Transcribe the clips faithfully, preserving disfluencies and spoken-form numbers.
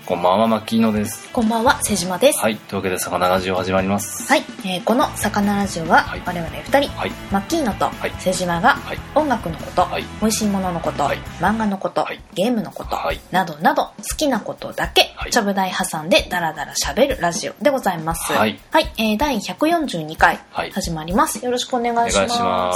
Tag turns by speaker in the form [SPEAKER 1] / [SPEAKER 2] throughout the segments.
[SPEAKER 1] こんばんは、マッキーノです。
[SPEAKER 2] こんばんは、瀬島です。
[SPEAKER 1] はい、というわけで魚ラジオ始まります。
[SPEAKER 2] はい、えー、この魚ラジオは、はい、我々ふたり、はい、マッキーノと瀬島が、はい、音楽のこと、はい、美味しいもののこと、はい、漫画のこと、はい、ゲームのこと、はい、などなど好きなことだけ、はい、ちょぶ台挟んでダラダラ喋るラジオでございます。はい、はい、えー、だいひゃくよんじゅうにかい始まります。よろしくお願いします。お願いします。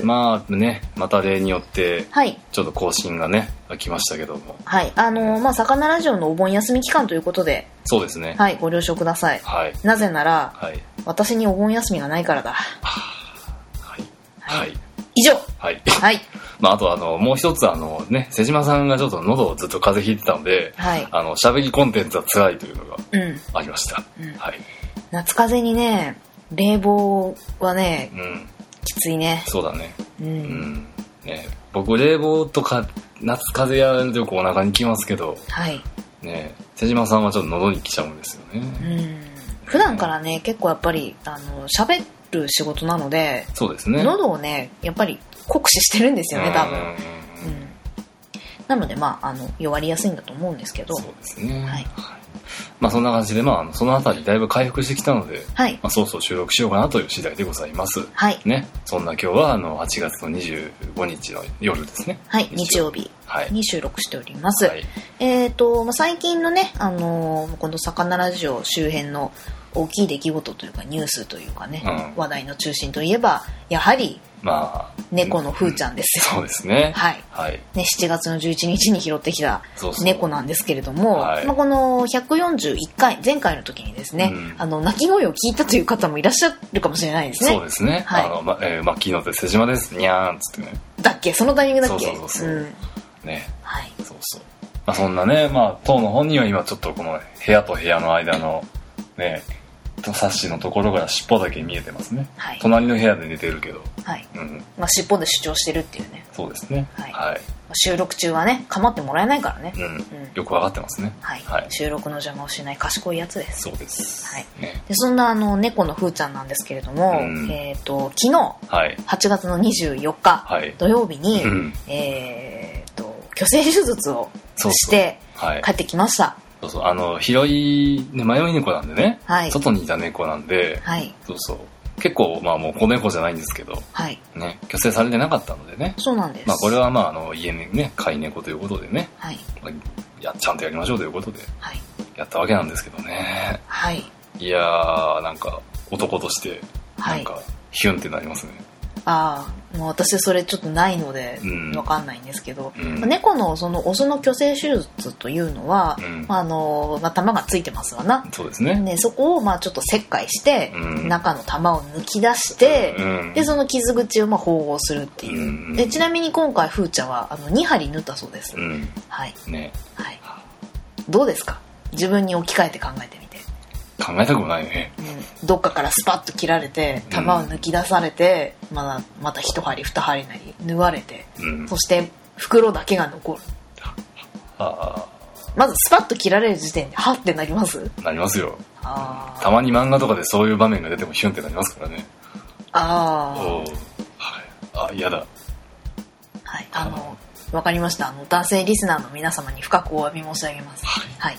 [SPEAKER 1] まあね、また例によって、はい、ちょっと更新がね来ましたけども、
[SPEAKER 2] はい、あのー、まあ魚ラジオのお盆休み期間ということで、
[SPEAKER 1] そうですね、
[SPEAKER 2] はい、ご了承ください。はい、なぜなら、はい、私にお盆休みがないからだ。はい、はいはい、以上。はい、
[SPEAKER 1] はい、まああとあのもう一つあのね、瀬島さんがちょっと喉をずっと風邪ひいてたので、はい、あの喋りコンテンツは辛いというのがありました。うんうん、はい、
[SPEAKER 2] 夏風邪にね、冷房はね、うん、きついね。
[SPEAKER 1] そうだね。うん、うん、ね、僕冷房とか夏風邪やるとよくお腹にきますけど、はいね、瀬島さんはちょっと喉にきちゃうんですよね。うん、
[SPEAKER 2] 普段からね、結構やっぱりあの喋る仕事なので、
[SPEAKER 1] そうですね、
[SPEAKER 2] 喉をねやっぱり酷使してるんですよね、多分。うん、なのでまああの弱りやすいんだと思うんですけど。
[SPEAKER 1] そうですね、はい、まあそんな感じで、まあそのあたりだいぶ回復してきたので、はい、まあ、そうそう収録しようかなという次第でございます。はい。ね、そんな今日はあのはちがつのにじゅうごにちの夜ですね。
[SPEAKER 2] はい、日曜日に収録しております。はい、えっ、ー、と、まあ、最近のね、あのー、この魚ラジオ周辺の大きい出来事というかニュースというかね、うん、話題の中心といえばやはり。まあ、猫のふーちゃんですよ、
[SPEAKER 1] うん、そうですね、
[SPEAKER 2] はいはいね、しちがつのじゅういちにちに拾ってきた猫なんですけれども、そうそう、はい、まあ、このひゃくよんじゅういっかい前回の時にですね、うん、あの鳴き声を聞いたという方もいらっしゃるかもしれないですね。
[SPEAKER 1] そうですね、はい、あのまえー、マッキーノって瀬島ですにゃーんっつってね、
[SPEAKER 2] だっけ、そのタイミングだっけ。
[SPEAKER 1] そうそうそうそう、うん、ね、はい、そうそう、まあ、そんなね、まあ当の本人は今ちょっとこの部屋と部屋の間のねサッシのところから尻尾だけ見えてますね、はい、隣の部屋で寝てるけど、はい、うん、
[SPEAKER 2] まあ、尻尾で主張してるっていうね。
[SPEAKER 1] そうですね、はいはい、
[SPEAKER 2] 収録中はね構ってもらえないからね、うんうん、
[SPEAKER 1] よく分かってますね、
[SPEAKER 2] はいはい、収録の邪魔をしない賢いやつです。
[SPEAKER 1] そうです、
[SPEAKER 2] はい、ね、でそんなあの猫のふーちゃんなんですけれども、うん、えー、と昨日、はい、はちがつのにじゅうよっか、はい、土曜日に、うん、えー、と去勢手術をして帰ってきました。
[SPEAKER 1] そうそう、あの広い、ね、迷い猫なんでね、はい、外にいた猫なんで、はい、そうそう、結構まあもう子猫じゃないんですけど、はい、ね、去勢されてなかったのでね。
[SPEAKER 2] そうなんです。
[SPEAKER 1] まあこれはまああの家にね飼い猫ということでね、はい、まあ、やちゃんとやりましょうということで、はい、やったわけなんですけどね。はい。いやー、なんか男としてなんかヒュンってなりますね。
[SPEAKER 2] ああ、もう私それちょっとないので分かんないんですけど、うん、猫のそのオスの去勢手術というのは、うん、あのまあ、玉がついてますわな。
[SPEAKER 1] そうですね。
[SPEAKER 2] でそこをまあちょっと切開して、うん、中の玉を抜き出して、うん、でその傷口をまあ縫合するっていう、うん、でちなみに今回ふーちゃんはあのにはり縫ったそうです、うん、はいね、はい、どうですか、自分に置き換えて考えてみて。
[SPEAKER 1] 考えたくもないね、
[SPEAKER 2] うん、どっかからスパッと切られて玉を抜き出されて、うん、まだまた一針二針なり縫われて、うん、そして袋だけが残る。あ、まずスパッと切られる時点でハッてなります？
[SPEAKER 1] なりますよ。あ、たまに漫画とかでそういう場面が出てもヒュンってなりますからね。ああ、はい、あ、嫌だ。はい、
[SPEAKER 2] あのわかりました。あの男性リスナーの皆様に深くお詫び申し上げます。はい、はい、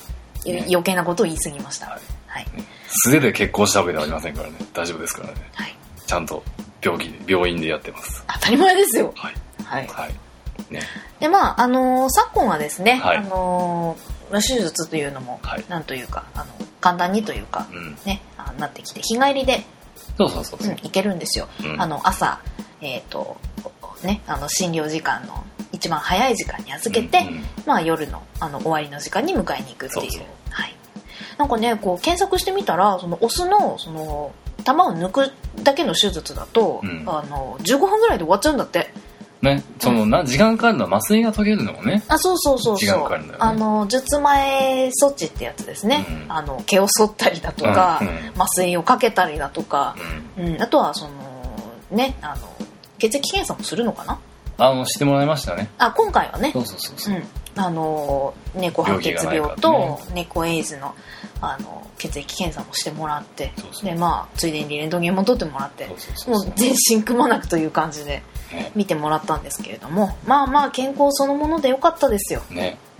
[SPEAKER 2] ね、余計なことを言い過ぎました。はいはい、
[SPEAKER 1] 素手で結婚したわけではありませんからね、大丈夫ですからね、はい、ちゃんと病気病院でやってます。
[SPEAKER 2] 当たり前ですよ。はい
[SPEAKER 1] はい、はい、ね、
[SPEAKER 2] でまああのー、昨今はですね、はい、あのー、手術というのも、はい、なんというかあの簡単にというか、うん、ね、あなってきて日帰りで
[SPEAKER 1] そうそうそうそう、うん、
[SPEAKER 2] 行けるんですよ、うん、あの朝、えーとね、あの診療時間の一番早い時間に預けて、うんうん、まあ、夜 の, あの終わりの時間に迎えに行くっていう。そうそう、はい、なんかねこう検索してみたらそのオス の, その玉を抜くだけの手術だと、うん、あのじゅうごふんぐらいで終わっちゃうんだって
[SPEAKER 1] ね。その、うん、な時間かかるのは麻酔が解けるのもね。
[SPEAKER 2] あ、そうそうそうそう、
[SPEAKER 1] 時間かかるんだよね。
[SPEAKER 2] あの術前措置ってやつですね、うん、あの毛を剃ったりだとか、うんうん、麻酔をかけたりだとか、うんうん、あとはそのね、あの血液検査もするのかな。
[SPEAKER 1] あのしてもらいましたね。
[SPEAKER 2] あ、今回はね。
[SPEAKER 1] そうそうそうそう、うん、
[SPEAKER 2] あの猫白血病と猫エイズの、あの血液検査もしてもらって、そうそう、でまあついでにレントゲンも取ってもらって、そうそうそうそう、もう全身くまなくという感じで見てもらったんですけれども、ね、まあまあ健康そのものでよかったですよね。ね。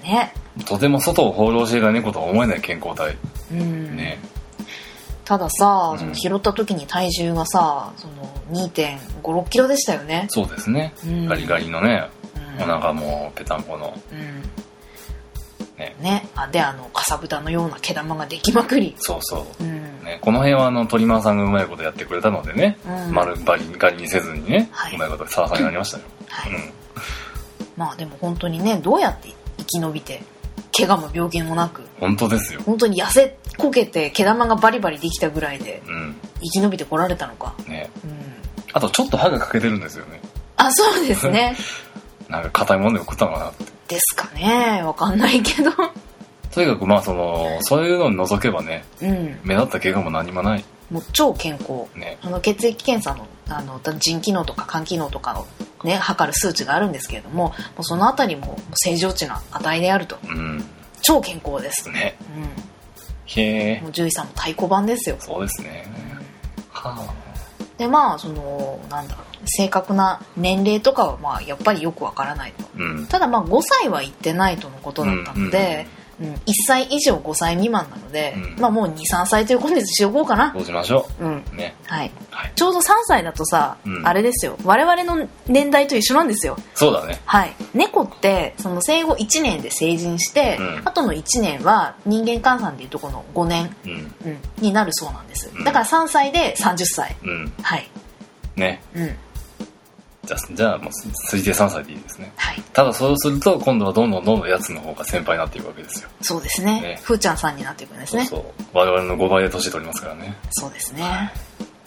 [SPEAKER 1] とても外を放浪していた猫とは思えない健康体、
[SPEAKER 2] うん
[SPEAKER 1] ね、
[SPEAKER 2] たださ、
[SPEAKER 1] うん、
[SPEAKER 2] その拾った時に体重がさその にてんごろくキロでしたよね。
[SPEAKER 1] そうですね、うん、ガリガリのね、うん、お腹もペタンコの、
[SPEAKER 2] うんねね、あであのかさぶたのような毛玉ができまくり、
[SPEAKER 1] そうそう、
[SPEAKER 2] うん
[SPEAKER 1] ね、この辺はあの鳥間さんがうまいことやってくれたのでね、うん、丸バリガリにせずにね、はい、うまいことさらさになりましたよ、はいうん、
[SPEAKER 2] まあでも本当にねどうやって生き延びて怪我も病気もなく
[SPEAKER 1] 本当ですよ
[SPEAKER 2] 本当に痩せこけて毛玉がバリバリできたぐらいで生き延びてこられたのか、
[SPEAKER 1] ねうん、あとちょっと歯が欠けてるんですよね。
[SPEAKER 2] あそうですね
[SPEAKER 1] なんか硬いものでも食ったのかなって
[SPEAKER 2] ですかねわかんないけど
[SPEAKER 1] とにかくまあそのそういうのに除けばね、うん、目立った怪我も何もない、
[SPEAKER 2] もう超健康、
[SPEAKER 1] ね、
[SPEAKER 2] あの血液検査の、あの腎機能とか肝機能とかを、ね、測る数値があるんですけれども、もうそのあたりも正常値の値であると、うん、超健康です
[SPEAKER 1] ね、
[SPEAKER 2] うん、
[SPEAKER 1] へえ
[SPEAKER 2] もう獣医さんも太鼓判ですよ。
[SPEAKER 1] そうですね、うん、はあ
[SPEAKER 2] でまあそのなんだろう正確な年齢とかはまあやっぱりよくわからないと、うん、ただまあごさいは行ってないとのことだったので、うんうんうん、いっさい以上ごさい未満なので、うん、まあもう にさんさいということにしようかな。
[SPEAKER 1] そうしましょう、
[SPEAKER 2] うん
[SPEAKER 1] ね
[SPEAKER 2] はいはい、ちょうどさんさいだとさ、うん、あれですよ我々の年代と一緒なんですよ。
[SPEAKER 1] そうだね、
[SPEAKER 2] はい、猫ってその生後いちねんで成人して、うん、あとのいちねんは人間換算でいうとこのごねん、うんうん、になるそうなんです、うん、だからさんさいでさんじゅっさい、うん、はい
[SPEAKER 1] ね、
[SPEAKER 2] うん、
[SPEAKER 1] じゃあ、じゃあもう推定さんさいでいいですね、
[SPEAKER 2] はい、
[SPEAKER 1] ただそうすると今度はどんどんどんどんやつの方が先輩になっていくわけですよ。
[SPEAKER 2] そうですね、ねふーちゃんさんになっていくんですね。
[SPEAKER 1] そうそう我々のごばいで年取りますからね。
[SPEAKER 2] そうですね、
[SPEAKER 1] はい、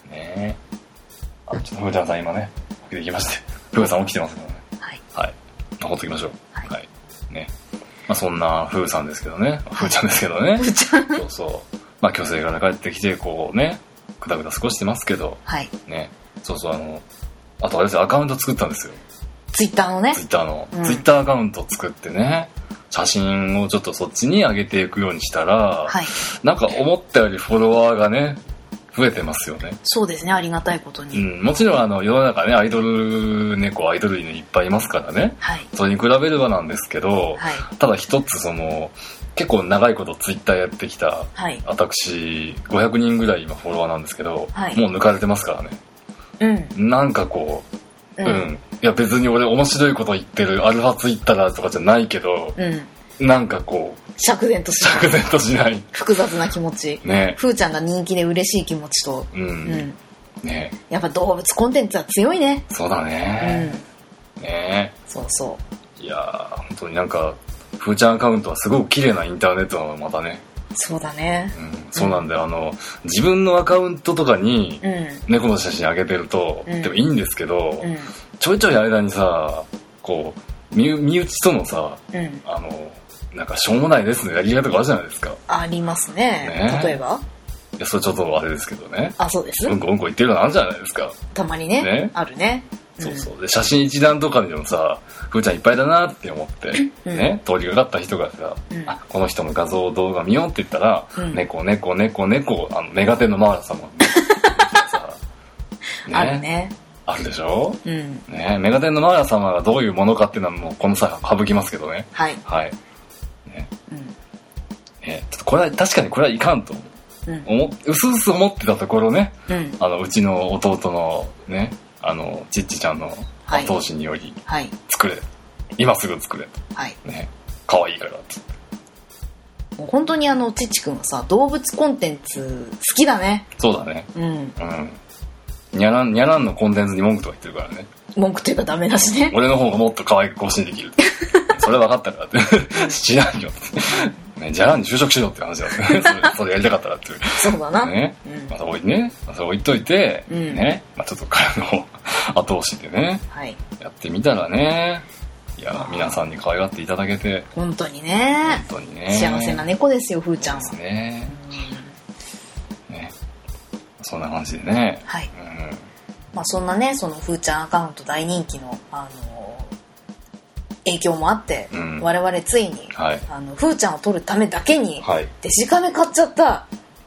[SPEAKER 1] ねあちょっとふーちゃんさん今ね起きてきましてふーさん起きてますからね。はい、はい、ほっときましょう。はい、はい、ねまあ、そんなふーさんですけどね、ふーちゃんですけどね、
[SPEAKER 2] ふーちゃん
[SPEAKER 1] そうそうまあ虚勢から帰ってきてこうねくだくだ過ごしてますけど、
[SPEAKER 2] はい
[SPEAKER 1] ねそうそうあのあとあれですよアカウント作ったんですよ。
[SPEAKER 2] ツイッターのね
[SPEAKER 1] ツイッターの、うん、ツイッターアカウント作ってね写真をちょっとそっちに上げていくようにしたら、はい、なんか思ったよりフォロワーがね増えてますよね。
[SPEAKER 2] そうですねありがたいことに、
[SPEAKER 1] うん、もちろんあの世の中ねアイドル猫アイドル犬いっぱいいますからね、はい、それに比べればなんですけど、はい、ただ一つその結構長いことツイッターやってきた、はい、私ごひゃくにんぐらい今フォロワーなんですけど、はい、もう抜かれてますからね。うん、なんかこう、うん、うん、いや別に俺面白いこと言ってるアルファツイッターとかじゃないけど、うん、なんかこう
[SPEAKER 2] 釈然としない
[SPEAKER 1] 釈然としない
[SPEAKER 2] 複雑な気持ち、
[SPEAKER 1] ね、
[SPEAKER 2] ふーちゃんが人気で嬉しい気持ちと、うん
[SPEAKER 1] うんね、
[SPEAKER 2] やっぱ動物コンテンツは強いね。
[SPEAKER 1] そうだね、うん、ね
[SPEAKER 2] そうそう
[SPEAKER 1] いや本当になんかふーちゃんアカウントはすごく綺麗なインターネットなのまたね。
[SPEAKER 2] そうだね、
[SPEAKER 1] うん、そうなんだよ、うん、あの自分のアカウントとかに猫の写真上げてると、うん、でもいいんですけど、うん、ちょいちょい間にさこう 身, 身内とのさ、うん、あのなんかしょうもないですのやり方とかあるじゃないですか。
[SPEAKER 2] あります ね, ね例えば
[SPEAKER 1] いやそれちょっとあれですけどね。
[SPEAKER 2] あそうです
[SPEAKER 1] うんこうんこ言ってるのあるじゃないですか
[SPEAKER 2] たまに ね, ねあるね。
[SPEAKER 1] そうそうで写真一覧とかでもさふーちゃんいっぱいだなって思って、うん、ね通りがかった人がさ、うん、あこの人の画像動画見ようって言ったら、うん、猫猫猫猫あのメガテンのマーラ様さ、
[SPEAKER 2] ね、あるね
[SPEAKER 1] あるでしょ、うんね、メガテンのマーラ様がどういうものかっていうのはもうこの際省きますけどね。
[SPEAKER 2] はい
[SPEAKER 1] はいね、うんね、ちょっとこれは確かにこれはいかんと思うすうす思ってたところね、うん、あのうちの弟のねあのちっちちゃんの後押しにより、はい、作れ今すぐ作れと、はいね、可愛いからって
[SPEAKER 2] もう本当にあのちっちくんはさ動物コンテンツ好きだね。
[SPEAKER 1] そうだねうん、うん、にゃらんにゃらんのコンテンツに文句とか言ってるからね。
[SPEAKER 2] 文句っていうかダメだしね。
[SPEAKER 1] 俺の方がもっと可愛く更新できるそれ分かったからって知らんよね、じゃらんに就職しろって話だってねそれ、それやりたかったらっていう
[SPEAKER 2] そうだな、
[SPEAKER 1] ねうんまあ、そこにね、まあ、それ置いといて、うん、ね、まあ、ちょっと彼の後押しでね、はい、やってみたらねいや皆さんに可愛がっていただけて
[SPEAKER 2] 本当にね
[SPEAKER 1] 本当にね
[SPEAKER 2] 幸せな猫ですよふーちゃんは
[SPEAKER 1] ですね、うん、ねそんな感じでね
[SPEAKER 2] はい、うんまあ、そんなねそのふーちゃんアカウント大人気のあの影響もあって、うん、我々ついに、はい、あのふーちゃんを撮るためだけに、はい、デジカメ買っちゃった。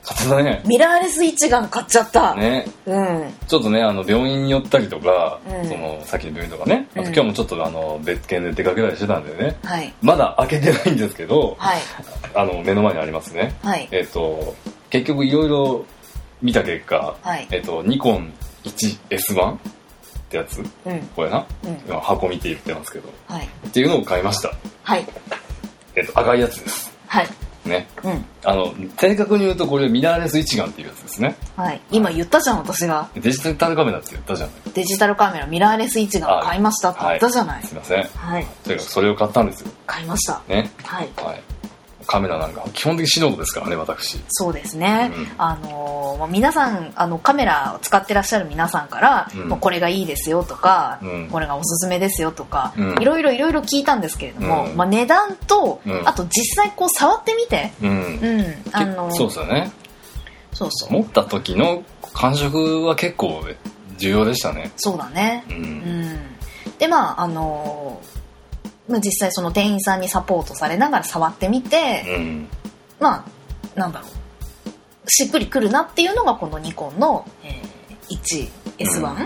[SPEAKER 1] 買ってたね。
[SPEAKER 2] ミラーレス一眼買っちゃった
[SPEAKER 1] ね。
[SPEAKER 2] うん。
[SPEAKER 1] ちょっとね、あの病院に寄ったりとか、うん、そのさっきの病院とかね、あと今日もちょっとあの別件で出かけたりしてたんでね、はい、まだ開けてないんですけど、はい、あの目の前にありますね。はい、えっと結局いろいろ見た結果、はい、えっとニコン ワンエスワン ってやつ、うん、これな、うん、箱見て言ってますけど、はい、っていうのを買いました。はい。えっと赤いやつです。はい。ね、うん、あの正確に言うとこれミラーレス一眼っていうやつですね。はい。今言ったじゃん私が。 デジタルカメラって言ったじゃない。
[SPEAKER 2] デジタルカメラミラーレス一眼買いましたって言ったじゃない。はい、
[SPEAKER 1] すいません。はい。というかそれを買ったんですよ。
[SPEAKER 2] 買いました。ね。はい。はい。
[SPEAKER 1] カメラなんか基本的に素人ですからね私。
[SPEAKER 2] そうですね、うん、あの皆さんあのカメラを使ってらっしゃる皆さんから、うん、もうこれがいいですよとか、うん、これがおすすめですよとか、うん、いろいろいろいろ聞いたんですけれども、うんまあ、値段と、うん、あと実際こう触ってみて、うんうん、あの
[SPEAKER 1] そうですよね。
[SPEAKER 2] そうそう
[SPEAKER 1] 持った時の感触は結構重要でしたね。
[SPEAKER 2] そうだね、うんうん、でまああの実際その店員さんにサポートされながら触ってみて、うん、まあなんだろうしっくりくるなっていうのがこのニコンの、えー、ワンエスワン、うんうん、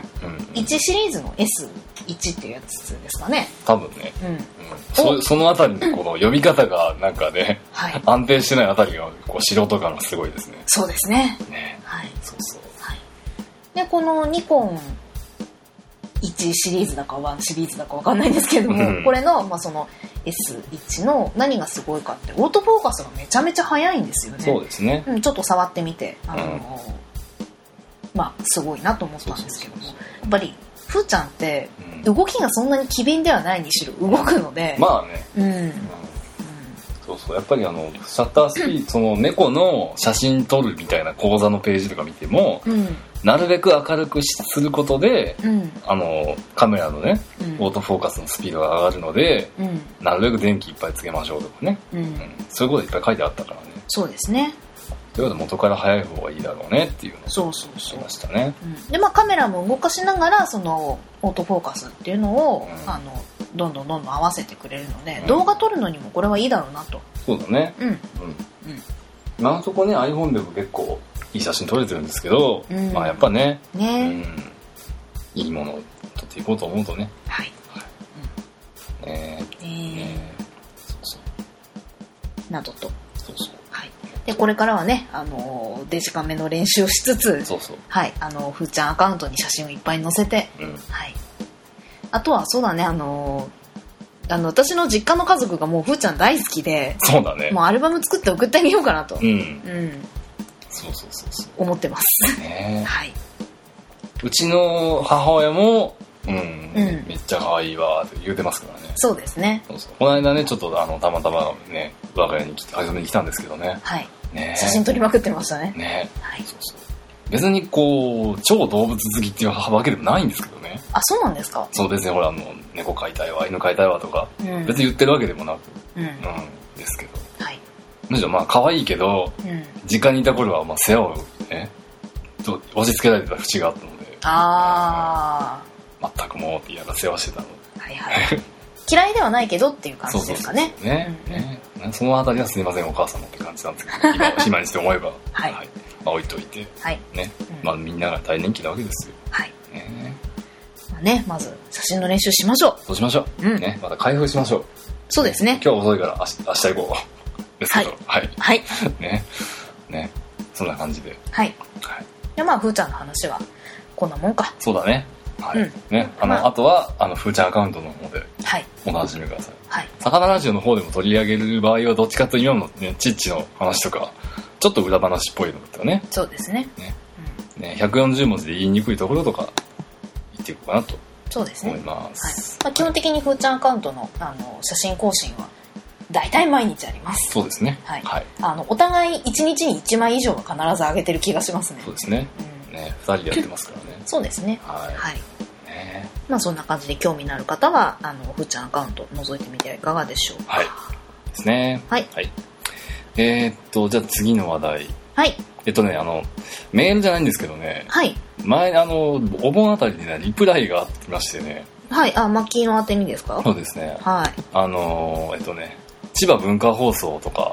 [SPEAKER 2] ワンシリーズの エスワン っていうやつですかね
[SPEAKER 1] 多分ね、うんうん、そ, そのあたりのこの読み方がなんかね、はい、安定してないあたりがこう素人感がすごいですね。
[SPEAKER 2] そうですね。ね、はい、そうそう、はい、でこのニコンワンシリーズだかワンシリーズだか分かんないんですけれども、うん、これの、まあ、その エスワン の何がすごいかってオートフォーカスがめちゃめちゃ早いんですよね。
[SPEAKER 1] そうですね、
[SPEAKER 2] うん、ちょっと触ってみてあの、うん、まあすごいなと思ったんですけども、やっぱりふーちゃんって動きがそんなに機敏ではないにしろ動くので、
[SPEAKER 1] まあね、うんうん、そうそうやっぱりあのシャッタースピード、うん、その猫の写真撮るみたいな講座のページとか見ても、うんなるべく明るくすることで、うん、あのカメラのね、うん、オートフォーカスのスピードが上がるので、うん、なるべく電気いっぱいつけましょうとかね、うんうん、そういうこといっぱい書いてあったからね。
[SPEAKER 2] そうですね。
[SPEAKER 1] ということで元から早い方がいいだろうねっていうのを
[SPEAKER 2] そうそうそう
[SPEAKER 1] 言いましたね。
[SPEAKER 2] うん、でまあカメラも動かしながらそのオートフォーカスっていうのを、うん、あのどんどんどんどん合わせてくれるので、うん、動画撮るのにもこれはいいだろうなと。
[SPEAKER 1] そうだね。うんうんうん。今のところね iPhone でも結構いい写真撮れてるんですけど、うん、まあやっぱね、ね、うん、いいものを撮っていこうと思うとね、はい、はい、うん、ねえー、ねそうそう
[SPEAKER 2] などと、そうそう、はい、でこれからはね、あのデジカメの練習をしつつ、そうそう、はい、あのふーちゃんアカウントに写真をいっぱい載せて、うん、はい、あとはそうだね、あのあの私の実家の家族がもうふーちゃん大好きで、
[SPEAKER 1] そうだね、
[SPEAKER 2] もうアルバム作って送ってあげようかなと、うん、うん
[SPEAKER 1] そうそうそうそう
[SPEAKER 2] 思ってます、ね、はい、
[SPEAKER 1] うちの母親も、うんうん、めっちゃ可愛いわって言うてますからね。
[SPEAKER 2] そうですね。
[SPEAKER 1] そうそうこの間ねちょっとあのたまたまね我が家に来て遊びに来たんですけどね、はい、ね
[SPEAKER 2] 写真撮りまくってましたね。
[SPEAKER 1] ね、はい、そうそう別にこう超動物好きっていうわけでもないんですけどね。
[SPEAKER 2] あ、そうなんですか。
[SPEAKER 1] そう別にほらあの猫飼いたいわ犬飼いたいわとか、うん、別に言ってるわけでもなく、うんうん、ですけど、はい、むしろまあ可愛いけど、うん、実家にいた頃はまあ世話をね押し付けられてた節があったので、ああ全くもうって言いながら世話してたので、はいはい、
[SPEAKER 2] 嫌いではないけどっていう感じですかね。
[SPEAKER 1] そうそうそうね、うんうんね、そのあたりはすいませんお母様って感じなんですけど今, 今にして思えば、はいはい、まあ、置いといて、はいね、うん、まあ、みんなが大人気なわけですよ。はい、
[SPEAKER 2] ね、まあね、まず写真の練習しましょう。
[SPEAKER 1] そうしましょう、うん、ね、また開封しましょう。
[SPEAKER 2] そうですね。
[SPEAKER 1] 今日は遅いから明日、明日行こうですけど、はい、はい、ね、ね、そんな感じで、はい、
[SPEAKER 2] はい、でまあふーちゃんの話はこんなもんか。
[SPEAKER 1] そうだね、はい、うん、ね、あの、まあ、あとはあのふーちゃんアカウントの方でお楽しみください。はい、魚ラジオの方でも取り上げる場合はどっちかと今のねチッチの話とかちょっと裏話っぽいのとかね。
[SPEAKER 2] そうですね。ね、
[SPEAKER 1] うん、ね、ひゃくよんじゅうもじで言いにくいところとか言っていこうかなと。
[SPEAKER 2] そうですね。
[SPEAKER 1] 思います。
[SPEAKER 2] はい、まあ、基本的にふーちゃんアカウントの、あの写真更新はだいたい毎日あります。
[SPEAKER 1] そうですね。
[SPEAKER 2] はい。はい、あのお互いいちにちにいちまい以上は必ず上げてる気がしますね。
[SPEAKER 1] そうですね。うん、ね、ふたりでやってますからね。
[SPEAKER 2] そうですね。はい。はい、ね、まあそんな感じで興味のある方はあのふーちゃんアカウント覗いてみてはいかがでしょうか。
[SPEAKER 1] はい。ですね。はい。はい、えー、っとじゃあ次の話題。はい。えっとね、あのメールじゃないんですけどね。はい。前あのお盆あたりにねリプライがありましてね。はい。あ、マッキーの宛てにですか。そうですね。はい。あのえっとね千葉文化放送とか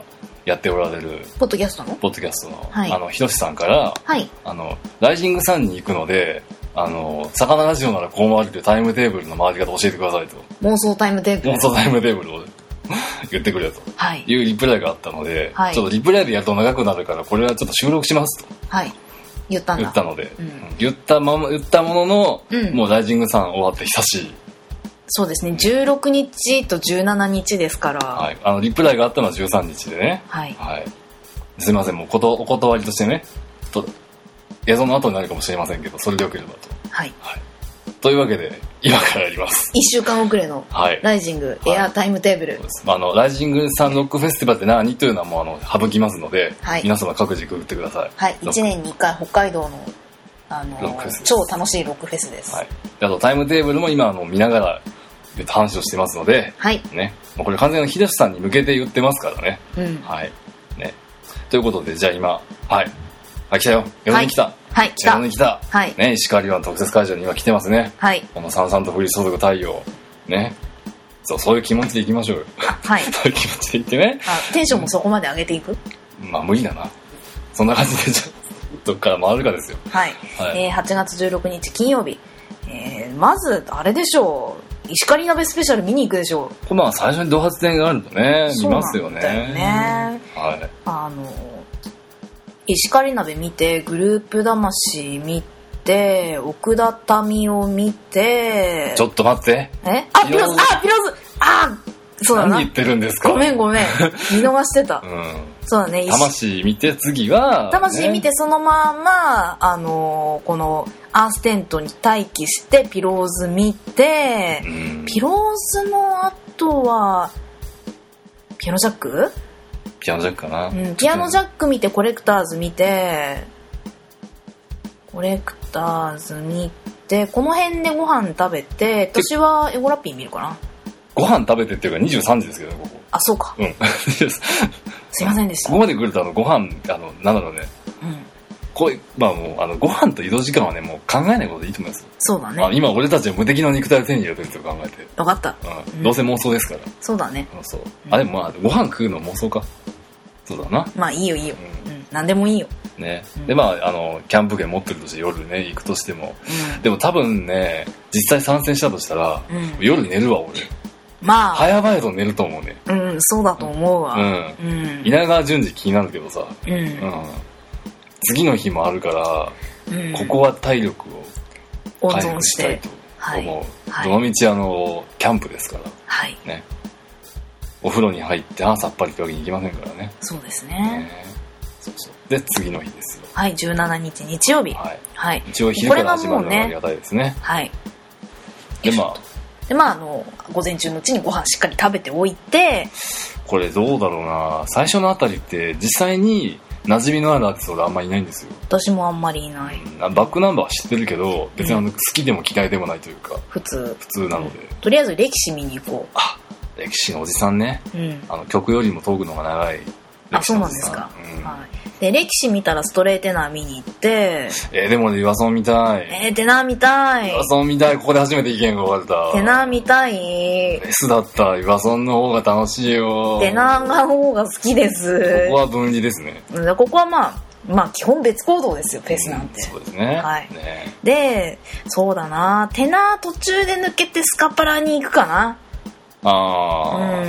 [SPEAKER 1] やっておられる
[SPEAKER 2] ポッドキャストの
[SPEAKER 1] ポッドキャストの、
[SPEAKER 2] はい、
[SPEAKER 1] あのひろしさんから、
[SPEAKER 2] はい、
[SPEAKER 1] あのライジングサンに行くのであの魚ラジオならこう回るというタイムテーブルの回り方教えてくださいと
[SPEAKER 2] 妄想タイムテーブル
[SPEAKER 1] 妄想タイムテーブルを言ってくれというリプライがあったので、はい、ちょっとリプライでやると長くなるからこれはちょっと収録しますと、
[SPEAKER 2] はい、言ったんだ
[SPEAKER 1] 言ったので、うん、言ったまま言ったものの、うん、もうライジングサン終わって久しい。
[SPEAKER 2] そうですね、じゅうろくにちとじゅうしちにちですから、
[SPEAKER 1] はい、あのリプライがあったのはじゅうさんにちでね、
[SPEAKER 2] はいはい、
[SPEAKER 1] すいませんもうことお断りとしてねと映像の後になるかもしれませんけどそれでよければと、
[SPEAKER 2] はいはい、
[SPEAKER 1] というわけで今からやります。
[SPEAKER 2] いっしゅうかん遅れのライジングエアタイムテーブル、はい、
[SPEAKER 1] まあ、あのライジングサンロックフェスティバルって何というのはもうあの省きますので、はい、皆様各自ググってください。
[SPEAKER 2] はい、いちねんにいっかい北海道の、あのー、超楽しいロックフェスです、
[SPEAKER 1] はい、あとタイムテーブルも今あの見ながら話をしてますので、
[SPEAKER 2] はい
[SPEAKER 1] ね、これ完全にひろしさんに向けて言ってますからね、
[SPEAKER 2] うん
[SPEAKER 1] はいね、ということでじゃあ今はいあ来たよ江戸に来た、
[SPEAKER 2] はい来た
[SPEAKER 1] 江戸に来た、
[SPEAKER 2] はい
[SPEAKER 1] ね、石川湾特設会場に今来てますね、
[SPEAKER 2] はい、
[SPEAKER 1] このさんさんと降り注ぐ太陽ね、そうそういう気持ちでいきましょうよ
[SPEAKER 2] はい
[SPEAKER 1] そういう気持ちでいってね、
[SPEAKER 2] あテンションもそこまで上げていく、
[SPEAKER 1] まあ無理だなそんな感じでじゃどっから回るかですよ。
[SPEAKER 2] はい、はい、えー、はちがつじゅうろくにち金曜日、えー、まずあれでしょう石狩鍋スペシャル見に行くでしょう。
[SPEAKER 1] まあ最初に同発展があるとね見ますよね。
[SPEAKER 2] そうなんだよね、
[SPEAKER 1] はい、
[SPEAKER 2] あの石狩鍋見てグループ魂見て奥田民を見て
[SPEAKER 1] ちょっと待って
[SPEAKER 2] えあピローズあピローズあそうだな
[SPEAKER 1] 何言ってるんですか。
[SPEAKER 2] ごめんごめん見逃してた、
[SPEAKER 1] うん、
[SPEAKER 2] そうだね
[SPEAKER 1] 魂見て次は、ね、
[SPEAKER 2] 魂見てそのままあのこのアーステントに待機してピローズ見て、うん、ピローズの後はピアノジャック
[SPEAKER 1] ピアノジャックかな、
[SPEAKER 2] うん、ピアノジャック見てコレクターズ見てコレクターズ見てこの辺でご飯食べて私はエゴラッピー見るかな。
[SPEAKER 1] ご飯食べてっていうかにじゅうさんじですけどねここ。
[SPEAKER 2] あそうか、
[SPEAKER 1] うん、
[SPEAKER 2] すいませんでした。
[SPEAKER 1] ここまで来るとあのご飯あのなんだろうね、
[SPEAKER 2] うん
[SPEAKER 1] こうまあもうあのご飯と移動時間はねもう考えないことでいいと思います。
[SPEAKER 2] そうだね。
[SPEAKER 1] あ今俺たちは無敵の肉体を手に入れてるって考えて。
[SPEAKER 2] 分かった、
[SPEAKER 1] うん、どうせ妄想ですから。
[SPEAKER 2] そうだね。
[SPEAKER 1] そう、うん、あでもまあご飯食うの妄想か。そうだな。
[SPEAKER 2] まあいいよいいよ、うんうん、何でもいいよ。
[SPEAKER 1] ね、うん、でまああのキャンプ券持ってるとして夜ね行くとしても、うん、でも多分ね実際参戦したとしたら、うん、夜寝るわ俺。
[SPEAKER 2] まあ
[SPEAKER 1] 早々と寝ると思うね。
[SPEAKER 2] うんそうだと思うわ。
[SPEAKER 1] うん。うん、稲川淳二気になるけどさ。
[SPEAKER 2] うん。うん、
[SPEAKER 1] 次の日もあるから、うん、ここは体力を回復したいと思う。はい、どの道あのキャンプですから。
[SPEAKER 2] はい。
[SPEAKER 1] ね。お風呂に入ってあさっぱりってわけにいきませんからね。
[SPEAKER 2] そうですね。
[SPEAKER 1] ねそうそう。で次の日ですよ。
[SPEAKER 2] はいじゅうしちにち日曜日。
[SPEAKER 1] はい。
[SPEAKER 2] はい、
[SPEAKER 1] 一応昼から始まるのがありがたいですね。
[SPEAKER 2] はい。
[SPEAKER 1] でまあ。
[SPEAKER 2] でまあ、あの午前中のうちにご飯しっかり食べておいて
[SPEAKER 1] これどうだろうな最初のあたりって実際に馴染みのあるアーティストがあんまりいないんですよ。
[SPEAKER 2] 私もあんまりいない、うん、
[SPEAKER 1] バックナンバーは知ってるけど別にあの、うん、好きでも嫌いでもないというか
[SPEAKER 2] 普通
[SPEAKER 1] 普通なので、
[SPEAKER 2] うん、とりあえず歴史見に行こう。
[SPEAKER 1] あ歴史のおじさんね、
[SPEAKER 2] うん、
[SPEAKER 1] あの曲よりもトークの方が長い
[SPEAKER 2] あそうなんですか、うんはい、で歴史見たらストレーテナー見に行って
[SPEAKER 1] えー、でもね岩ソン見たい
[SPEAKER 2] えー、テナー見たい
[SPEAKER 1] 岩ソン見たいここで初めて意見が分かれた
[SPEAKER 2] テナー見たい
[SPEAKER 1] S だった岩ソンの方が楽しいよ
[SPEAKER 2] テナーの方が好きです
[SPEAKER 1] ここは分離ですね
[SPEAKER 2] ここはまあまあ基本別行動ですよフェスなんて、
[SPEAKER 1] うん、そうですね、
[SPEAKER 2] はい
[SPEAKER 1] ね
[SPEAKER 2] でそうだなテナー途中で抜けてスカパラに行くかな
[SPEAKER 1] ああ、うん、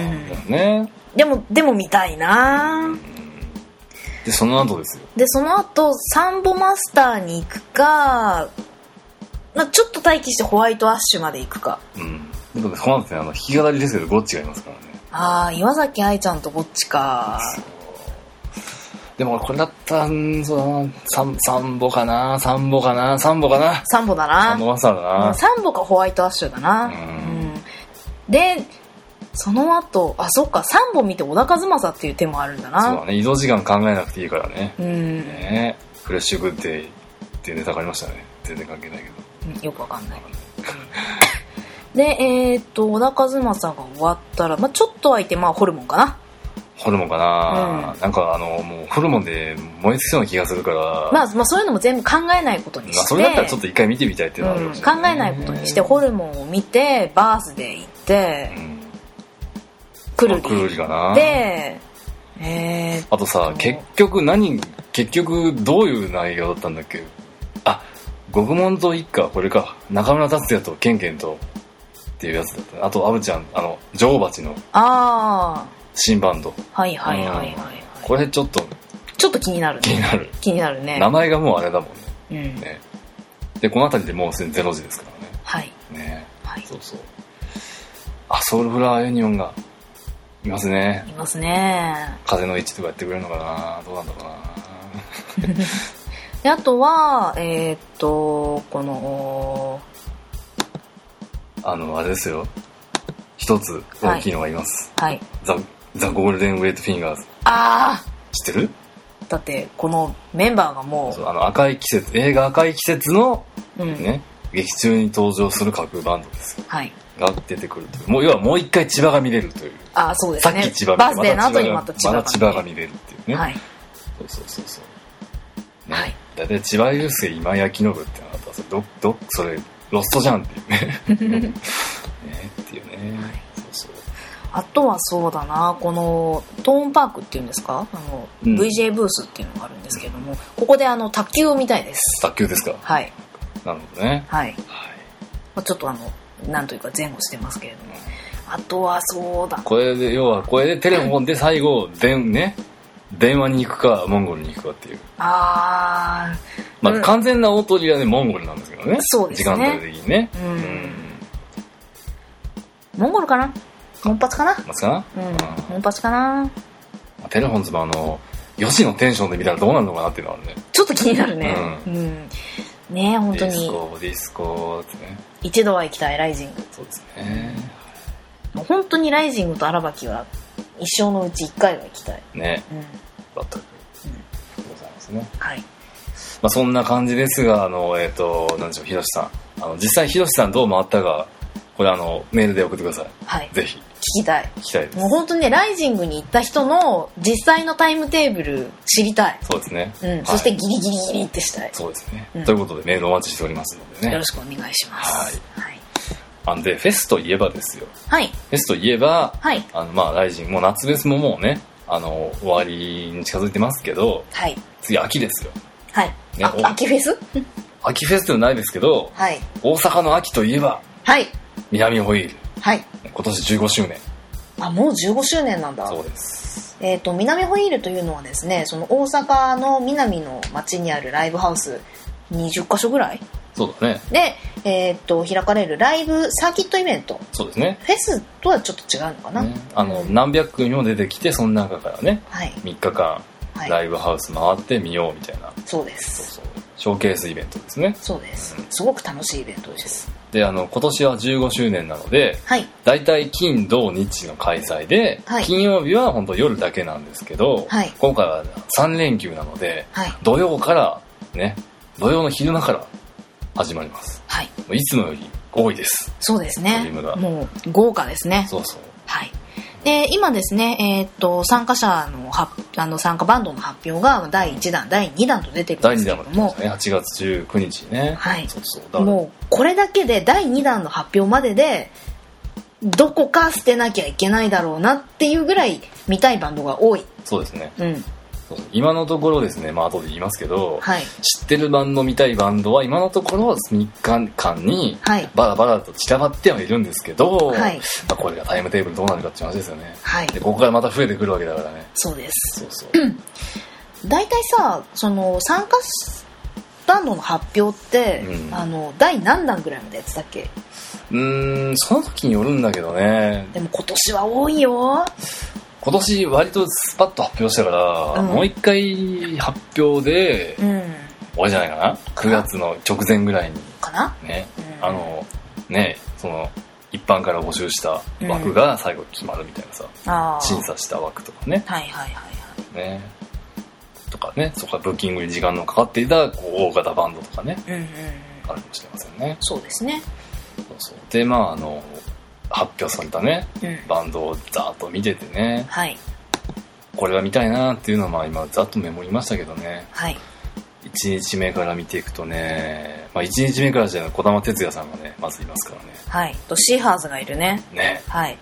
[SPEAKER 1] ね
[SPEAKER 2] でもでも見たいな、うん、
[SPEAKER 1] でその後ですよ
[SPEAKER 2] でその後サンボマスターに行くか、まあ、ちょっと待機してホワイトアッシュまで行くか
[SPEAKER 1] うんでもこの後ねあの弾き語りですけどゴッチがいますからね
[SPEAKER 2] ああ岩崎愛ちゃんとゴッチか
[SPEAKER 1] でもこれだったらそうだなサン、サンボかなサンボかなサンボかな
[SPEAKER 2] サンボだな
[SPEAKER 1] サンボマスターだな、
[SPEAKER 2] うん、サンボかホワイトアッシュだなうん、うん、でその後あそっかサンボ見て小田和正っていう手もあるんだな
[SPEAKER 1] そうだね移動時間考えなくていいからね、
[SPEAKER 2] うん、
[SPEAKER 1] ねフレッシュグッデイっていうネタがありましたね全然関係ないけど、
[SPEAKER 2] うん、よくわかんないでえー、っと小田和正が終わったら、まあ、ちょっと空いてまあホルモンかな
[SPEAKER 1] ホルモンかな、うん、なんかあのもうホルモンで燃え尽きそうな気がするから、
[SPEAKER 2] まあ、まあそういうのも全部考えないことにして、まあ、
[SPEAKER 1] それだったらちょっと一回見てみたいっていうのはあるかもしれない、
[SPEAKER 2] うん、考えないことにしてホルモンを見てバースデー行って、うん、クルリ
[SPEAKER 1] クルリかな
[SPEAKER 2] でへー。
[SPEAKER 1] あとさ、結局何結局どういう内容だったんだっけ。あ、獄門と一家、これか、中村達也とケンケンとっていうやつだった。あとアブちゃん、あの女王蜂の新バンド。
[SPEAKER 2] はいはいはいはい、はい、
[SPEAKER 1] これちょっと
[SPEAKER 2] ちょっと気になるね。
[SPEAKER 1] 気になる
[SPEAKER 2] 気になるね。
[SPEAKER 1] 名前がもうあれだもんね。
[SPEAKER 2] うん、
[SPEAKER 1] ね。でこの辺りでもうすでにゼロ時ですからね。
[SPEAKER 2] はい
[SPEAKER 1] ね、
[SPEAKER 2] はい、
[SPEAKER 1] そうそう。あ、ソウルフラワーユニオンがいますね。
[SPEAKER 2] いますね。
[SPEAKER 1] 風の位置とかやってくれるのかな、どうなんだろうな。
[SPEAKER 2] であとはえー、っとこの
[SPEAKER 1] あのあれですよ、一つ大きいのがいます。
[SPEAKER 2] はい。
[SPEAKER 1] ザ・ザ・ゴールデン・ウェイト・フィンガーズ。
[SPEAKER 2] ああ。
[SPEAKER 1] 知ってる？
[SPEAKER 2] だってこのメンバーがもう、
[SPEAKER 1] そう、あの赤い季節、映画赤い季節の、
[SPEAKER 2] うん、
[SPEAKER 1] ね、劇中に登場する各バンドですよ。
[SPEAKER 2] はい。
[SPEAKER 1] が出てくるという。もう要はもう一回千葉が見れるという。
[SPEAKER 2] ああ、そうですね。
[SPEAKER 1] さっき千葉
[SPEAKER 2] バースデーの後にまた千葉が、
[SPEAKER 1] また千葉が見れるっていうね。
[SPEAKER 2] はい。
[SPEAKER 1] そうそうそうそう。
[SPEAKER 2] ね、はい。
[SPEAKER 1] だいたい千葉雄介今焼きのぶってのがあったら、どどそれロストじゃんっていうね。ねっていうね。はい、そうそう。
[SPEAKER 2] あとはそうだな、このトーンパークっていうんですか、あの、うん、ブイジェー ブースっていうのがあるんですけども、ここであの卓球を見たいです。
[SPEAKER 1] 卓球ですか。
[SPEAKER 2] はい。
[SPEAKER 1] なるほどね。
[SPEAKER 2] はい。はい、まあ、ちょっとあのなんというか前後してますけれども、あとはそうだ。
[SPEAKER 1] これで要はこれでテレフォンで最後電ね電話に行くかモンゴルに行くかっていう。
[SPEAKER 2] ああ。
[SPEAKER 1] まあ、うん、完全な大鳥はねモンゴルなんですけどね。
[SPEAKER 2] そうですね。
[SPEAKER 1] 時間帯的にね。
[SPEAKER 2] うん。うん、モンゴルかな。モンパチかな。
[SPEAKER 1] モンパチかな。
[SPEAKER 2] うん。モンパチかな。
[SPEAKER 1] テレフォンズもあのヨシのテンションで見たらどうなるのかなっていうのはね。
[SPEAKER 2] ちょっと気になるね。うん。うん、ねえ本当に。
[SPEAKER 1] ディスコディスコってね。
[SPEAKER 2] 一度は行きたいライジング。
[SPEAKER 1] そうですね。
[SPEAKER 2] 本当にライジングと荒牧は一生のうち一回は行きたい。
[SPEAKER 1] ね。
[SPEAKER 2] うん。
[SPEAKER 1] 全く。うん。ございますね。
[SPEAKER 2] はい。
[SPEAKER 1] まあそんな感じですが、あのえっ、ー、となんでしょう、ひろしさん、あの実際ひろしさんどう回ったかこれあのメールで送ってください。
[SPEAKER 2] はい。
[SPEAKER 1] ぜひ。
[SPEAKER 2] 聞きたい。
[SPEAKER 1] 聞きたいです。
[SPEAKER 2] もう本当にねライジングに行った人の実際のタイムテーブル知りたい。
[SPEAKER 1] そうですね。
[SPEAKER 2] うん。はい、そしてギリギリギリってしたい。
[SPEAKER 1] そうですね。うん、ということでメールお待ちしておりますのでね。
[SPEAKER 2] よろしくお願いします。
[SPEAKER 1] はい。
[SPEAKER 2] はい。
[SPEAKER 1] あんでフェスといえばですよ。
[SPEAKER 2] はい。
[SPEAKER 1] フェスといえば、
[SPEAKER 2] はい。
[SPEAKER 1] あのまあライジングもう夏フェスももうねあの終わりに近づいてますけど、
[SPEAKER 2] はい。
[SPEAKER 1] 次秋ですよ。
[SPEAKER 2] はい。ね、あ秋フェス？
[SPEAKER 1] 秋フェスではないですけど、
[SPEAKER 2] はい。
[SPEAKER 1] 大阪の秋といえば、
[SPEAKER 2] はい。
[SPEAKER 1] 南ホイール。
[SPEAKER 2] はい。
[SPEAKER 1] 今年じゅうごしゅうねん。
[SPEAKER 2] あ、もうじゅうごしゅうねんなんだ。
[SPEAKER 1] そうです。
[SPEAKER 2] えっと南ホイールというのはですね、その大阪の南の町にあるライブハウスにじゅっかしょぐらい。
[SPEAKER 1] そうだね。
[SPEAKER 2] で、えっと開かれるライブサーキットイベント。
[SPEAKER 1] そうですね。
[SPEAKER 2] フェスとはちょっと違うのかな。ね、
[SPEAKER 1] あの、うん、何百組も出てきてその中からね、はい、みっかかんライブハウス回ってみようみたいな。はい、
[SPEAKER 2] そうです。
[SPEAKER 1] そうそう。ショーケースイベントですね。
[SPEAKER 2] そうです。うん、すごく楽しいイベントです。
[SPEAKER 1] で、あの今年はじゅうごしゅうねんなので、はい、だいたい金土日の開催で、はい、金曜日は本当夜だけなんですけど、はい、今回はさんれんきゅうなので、はい、土曜からね、土曜の昼間から始まります。はい。いつもより多いです。
[SPEAKER 2] そうですね。もう豪華ですね。
[SPEAKER 1] そうそう。
[SPEAKER 2] はい。で今ですね、えー、っと参加者のはあの参加バンドの発表がだいいちだん、だいにだんと出てるんですけども、
[SPEAKER 1] だいにだんもね、はちがつじゅうくにちね。
[SPEAKER 2] はい。
[SPEAKER 1] そうそう。
[SPEAKER 2] もうこれだけでだいにだんの発表まででどこか捨てなきゃいけないだろうなっていうぐらい見たいバンドが多い。
[SPEAKER 1] そうですね。
[SPEAKER 2] うん。
[SPEAKER 1] 今のところですね、まあ後で言いますけど、
[SPEAKER 2] はい、
[SPEAKER 1] 知ってるバンド見たいバンドは今のところみっかかんにバラバラと散らばってはいるんですけど、はい、まあ、これがタイムテーブルどうなるかっていう話ですよね。はい、でここからまた増えてくるわけだからね。
[SPEAKER 2] そうです。
[SPEAKER 1] そうそう。
[SPEAKER 2] 大体さ、その参加バンドの発表って、うん、あの第何弾ぐらいまでやってたっけ？
[SPEAKER 1] うーん、その時によるんだけどね。
[SPEAKER 2] でも今年は多いよ。
[SPEAKER 1] 今年割とスパッと発表したから、うん、もう一回発表で、うん、終わりじゃないかな。くがつの直前ぐらいに
[SPEAKER 2] かな、
[SPEAKER 1] ね、うん、あのね、その一般から募集した枠が最後決まるみたいなさ、うん、審査した枠とかね、
[SPEAKER 2] はいはいはいはい
[SPEAKER 1] ね、とかね、そこからブッキングに時間のかかっていたこう大型バンドとかね、うんうん、あるかもしれませんね。
[SPEAKER 2] そうですね。
[SPEAKER 1] そうそう。でまああの発表されたね、うん、バンドをざーっと見ててね、
[SPEAKER 2] はい、
[SPEAKER 1] これは見たいなっていうのはまあ今ざっとメモりましたけどね、
[SPEAKER 2] はい、
[SPEAKER 1] いちにちめから見ていくとね、まあ、いちにちめからじゃない児玉哲也さんがねまずいますからね、
[SPEAKER 2] はい、とシーハーズがいるね、
[SPEAKER 1] ね、
[SPEAKER 2] はい、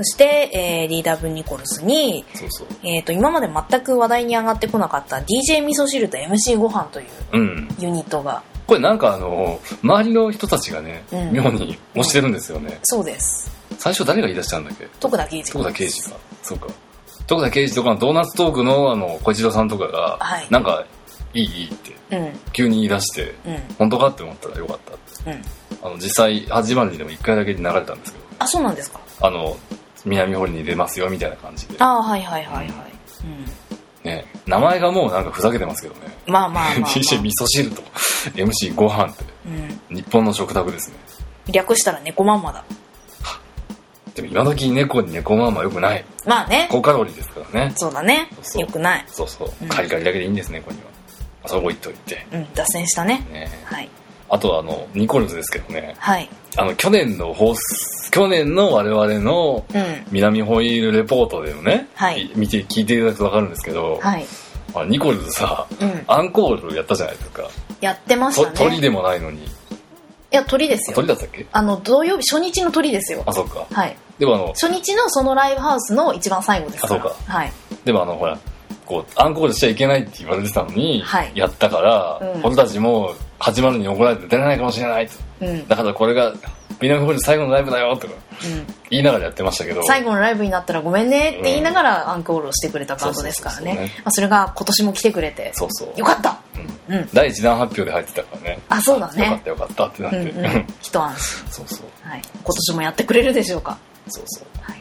[SPEAKER 2] そして、えー、リーダーブンニコルスに
[SPEAKER 1] そうそう、
[SPEAKER 2] えー、と今まで全く話題に上がってこなかった ディージェー 味噌汁と エムシー ご飯というユニットが、
[SPEAKER 1] うん、これなんかあの周りの人たちがね、うん、妙に推してるんですよね。
[SPEAKER 2] そうです。
[SPEAKER 1] 最初誰が言い出したんだっけ。
[SPEAKER 2] 徳田圭司。
[SPEAKER 1] 徳田圭司か。そうか。徳田圭司とかのドーナツトークのあの小一郎さんとかが、はい、なんかいいいいって、うん、急に言い出して、うん、本当かって思ったらよかったって、うん、あの実際始まるにでもいっかいだけ流れたんですけど。
[SPEAKER 2] あ、そうなんですか。
[SPEAKER 1] あの南堀に出ますよみたいな感じで。
[SPEAKER 2] ああ、はいはいはいはい、うん
[SPEAKER 1] ね、名前がもうなんかふざけてますけどね。
[SPEAKER 2] まあまあまあ、まあ、
[SPEAKER 1] ティージェー 味噌汁と エムシー ご飯って、うん、日本の食卓ですね。
[SPEAKER 2] 略したら猫まんまだ。
[SPEAKER 1] でも今時猫に猫まんまよくない。
[SPEAKER 2] まあね、
[SPEAKER 1] 高カロリーですからね。
[SPEAKER 2] そうだね、そうそうよくない。
[SPEAKER 1] そうそう、うん、カリカリだけでいいんですね、猫には。そこ行っといて、
[SPEAKER 2] うん、脱線した ね, ね、はい。
[SPEAKER 1] あとはあのニコルズですけどね、
[SPEAKER 2] はい、
[SPEAKER 1] あの去年の放送去年の我々の南ホイールレポートでもね、はい、見て聞いていただくと分かるんですけど、はい、あニコルズさ、うん、アンコールやったじゃないですか。
[SPEAKER 2] やってましたね。
[SPEAKER 1] 鳥でもないのに。
[SPEAKER 2] いや鳥ですよ。
[SPEAKER 1] 鳥だったっけ。
[SPEAKER 2] あの土曜日初日の鳥ですよ。
[SPEAKER 1] あ、そっか。
[SPEAKER 2] はい。
[SPEAKER 1] でもあの
[SPEAKER 2] 初日のそのライブハウスの一番最後ですから。
[SPEAKER 1] あ、そうか。
[SPEAKER 2] はい。
[SPEAKER 1] でもあのほらこうアンコールしちゃいけないって言われてたのに、はい、やったから、うん、俺たちも始まるに怒られて出れないかもしれないと、うん、だからこれが南ホイール最後のライブだよとか、うん、言いながらやってましたけど、
[SPEAKER 2] 最後のライブになったらごめんねって言いながらアンコールをしてくれたバンドですからね。それが今年も来てくれて、そうそうよかった、
[SPEAKER 1] うんうん、だいいちだん発表で入ってたからね。
[SPEAKER 2] あ、そうだね。
[SPEAKER 1] よかったよかったってなって、うんうん、
[SPEAKER 2] 一安心。
[SPEAKER 1] そうそう、
[SPEAKER 2] はい、今年もやってくれるでしょうか。
[SPEAKER 1] そうそう、
[SPEAKER 2] はい、